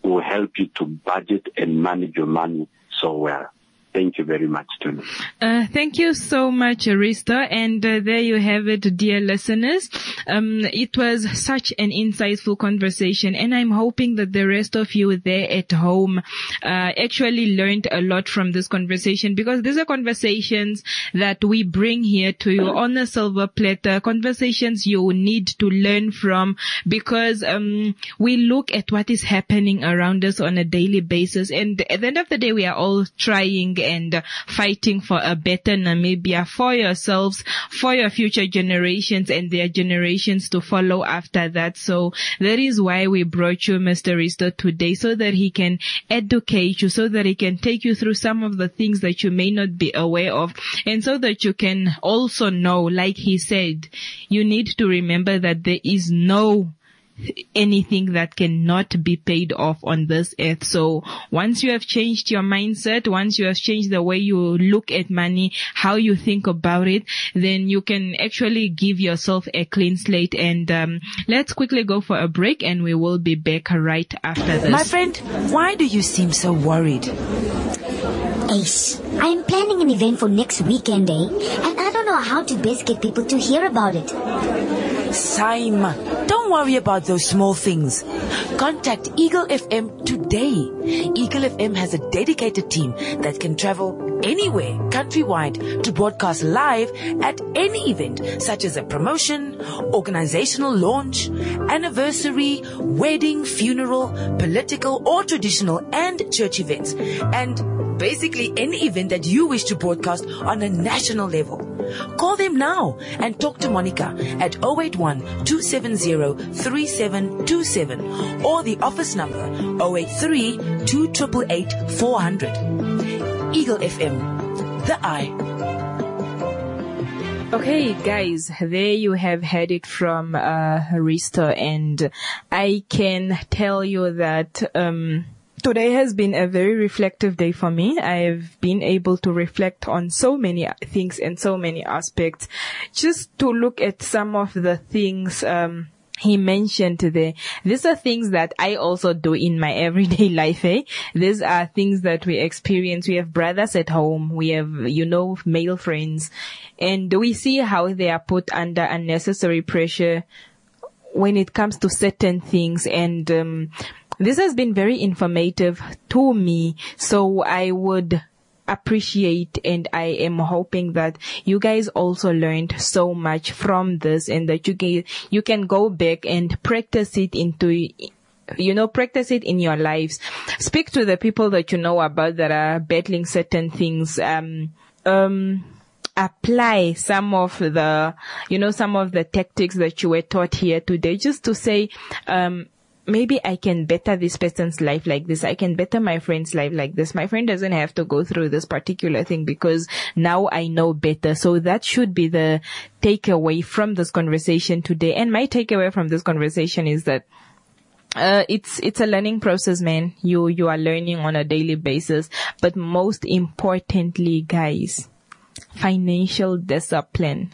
will help you to budget and manage your money so well. Thank you very much, Tony. Uh, thank you so much, Risto. And uh, there you have it, dear listeners. Um, it was such an insightful conversation, and I'm hoping that the rest of you there at home uh, actually learned a lot from this conversation, because these are conversations that we bring here to you on a silver platter, conversations you need to learn from, because um, we look at what is happening around us on a daily basis, and at the end of the day, we are all trying and uh, fighting for a better Namibia for yourselves, for your future generations and their generations to follow after that. So that is why we brought you Mister Risto today, so that he can educate you, so that he can take you through some of the things that you may not be aware of, and so that you can also know, like he said, you need to remember that there is no anything that cannot be paid off on this earth. So once you have changed your mindset, once you have changed the way you look at money, how you think about it, then you can actually give yourself a clean slate. And um, let's quickly go for a break, and we will be back right after this. My friend, why do you seem so worried? Ace, I am planning an event for next weekend, eh? And I don't know how to best get people to hear about it. Simon, don't worry about those small things. Contact Eagle F M today. Eagle F M has a dedicated team that can travel anywhere countrywide to broadcast live at any event, such as a promotion, organizational launch, anniversary, wedding, funeral, political or traditional and church events, and basically any event that you wish to broadcast on a national level. Call them now and talk to Monica at zero eight one, two seven zero, three seven two seven or the office number zero eight three, two eight eight, eight four zero zero. Eagle F M, the eye. Okay, guys, there you have heard it from uh, Risto, and I can tell you that um today has been a very reflective day for me. I've been able to reflect on so many things and so many aspects, just to look at some of the things um he mentioned today. These are things that I also do in my everyday life, eh? These are things that we experience. We have brothers at home. We have, you know, male friends, and we see how they are put under unnecessary pressure when it comes to certain things. And um this has been very informative to me, so I would appreciate, and I am hoping that you guys also learned so much from this, and that you can, you can go back and practice it into, you know, practice it in your lives. Speak to the people that you know about that are battling certain things. Um, um, apply some of the, you know, some of the tactics that you were taught here today, just to say, um, maybe I can better this person's life like this. I can better my friend's life like this. My friend doesn't have to go through this particular thing because now I know better. So that should be the takeaway from this conversation today. And my takeaway from this conversation is that Uh, it's, it's a learning process, man. You, you are learning on a daily basis. But most importantly, guys, financial discipline.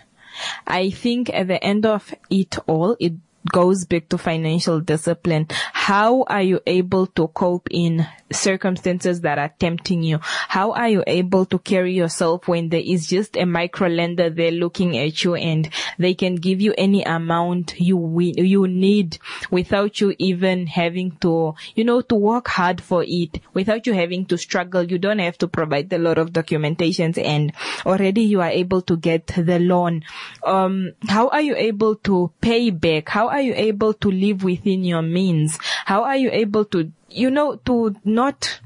I think at the end of it all, it goes back to financial discipline. How are you able to cope in circumstances that are tempting you? How are you able to carry yourself when there is just a micro lender there looking at you and they can give you any amount you you need without you even having to, you know, to work hard for it, without you having to struggle? You don't have to provide a lot of documentations, and already you are able to get the loan. Um, how are you able to pay back? How are you able to live within your means? How are you able to, you know, to not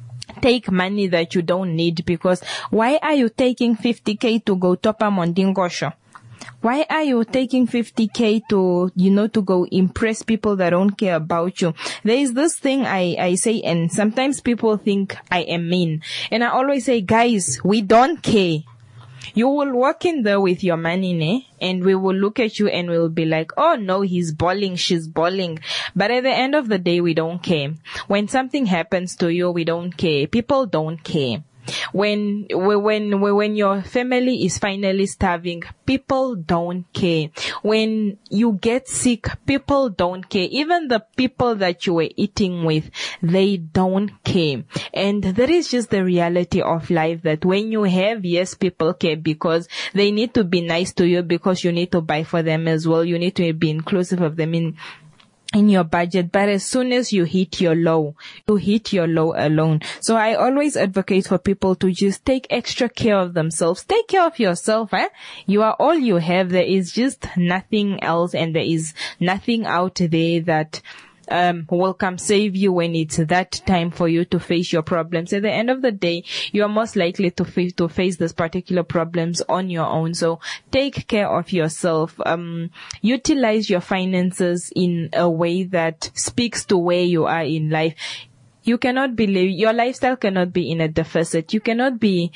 take money that you don't need? Because why are you taking fifty K to go Topa Mondingosho? Why are you taking fifty K to, you know, to go impress people that don't care about you? There is this thing I, I say, and sometimes people think I am mean. And I always say, guys, we don't care. You will walk in there with your money, ne? And we will look at you and we'll be like, oh no, he's balling, she's balling. But at the end of the day, we don't care. When something happens to you, we don't care. People don't care. When, when, when your family is finally starving, people don't care. When you get sick, people don't care. Even the people that you were eating with, they don't care. And that is just the reality of life, that when you have, yes, people care because they need to be nice to you, because you need to buy for them as well. You need to be inclusive of them in in your budget. But as soon as you hit your low, you hit your low alone. So I always advocate for people to just take extra care of themselves. Take care of yourself, eh? You are all you have. There is just nothing else, and there is nothing out there that Um, will come save you when it's that time for you to face your problems. At the end of the day, you are most likely to face, to face these particular problems on your own. So take care of yourself. Um, utilize your finances in a way that speaks to where you are in life. You cannot be, your lifestyle cannot be in a deficit. You cannot be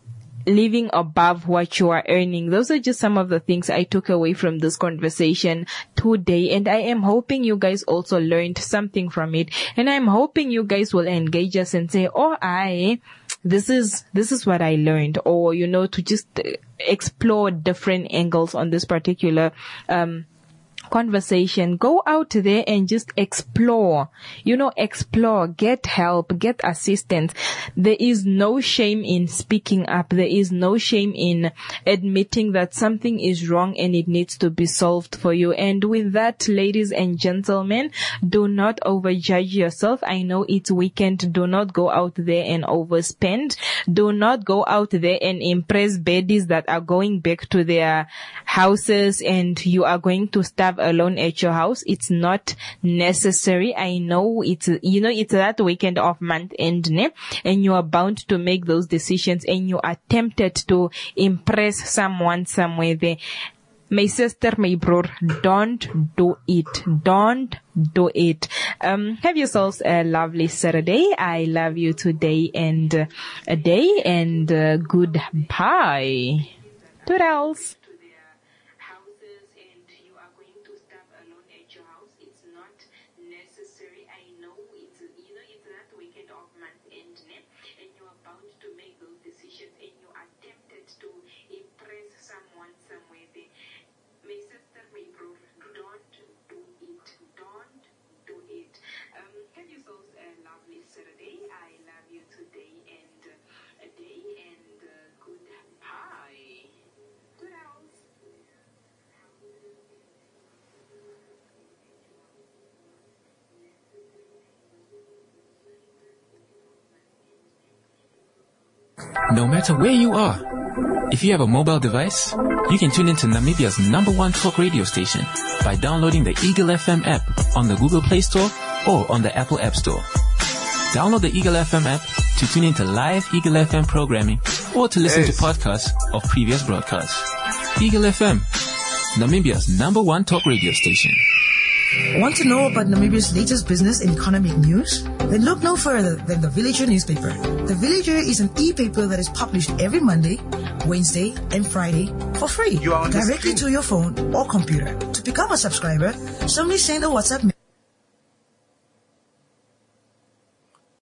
living above what you are earning. Those are just some of the things I took away from this conversation today, and I am hoping you guys also learned something from it, and I'm hoping you guys will engage us and say, oh, I, this is, this is what I learned, or, you know, to just explore different angles on this particular, um, conversation. Go out there and just explore, you know, explore, get help, get assistance. There is no shame in speaking up. There is no shame in admitting that something is wrong and it needs to be solved for you. And with that, ladies and gentlemen, do not overjudge yourself. I know it's weekend. Do not go out there and overspend. Do not go out there and impress baddies that are going back to their houses and you are going to starve alone at your house. It's not necessary. I know it's, you know, it's that weekend of month end, ne? And you are bound to make those decisions, and you are tempted to impress someone somewhere there. My sister, my brother, don't do it. Don't do it. Um, have yourselves a lovely Saturday. I love you today and uh, a day, and uh, goodbye. Toodles. No matter where you are, if you have a mobile device, you can tune into Namibia's number one talk radio station by downloading the Eagle F M app on the Google Play Store or on the Apple App Store. Download the Eagle F M app to tune into live Eagle F M programming or to listen yes. to podcasts of previous broadcasts. Eagle F M, Namibia's number one talk radio station. Want to know about Namibia's latest business and economic news? Then look no further than The Villager newspaper. The Villager is an e-paper that is published every Monday, Wednesday, and Friday for free, directly to your phone or computer. To become a subscriber, simply send a WhatsApp message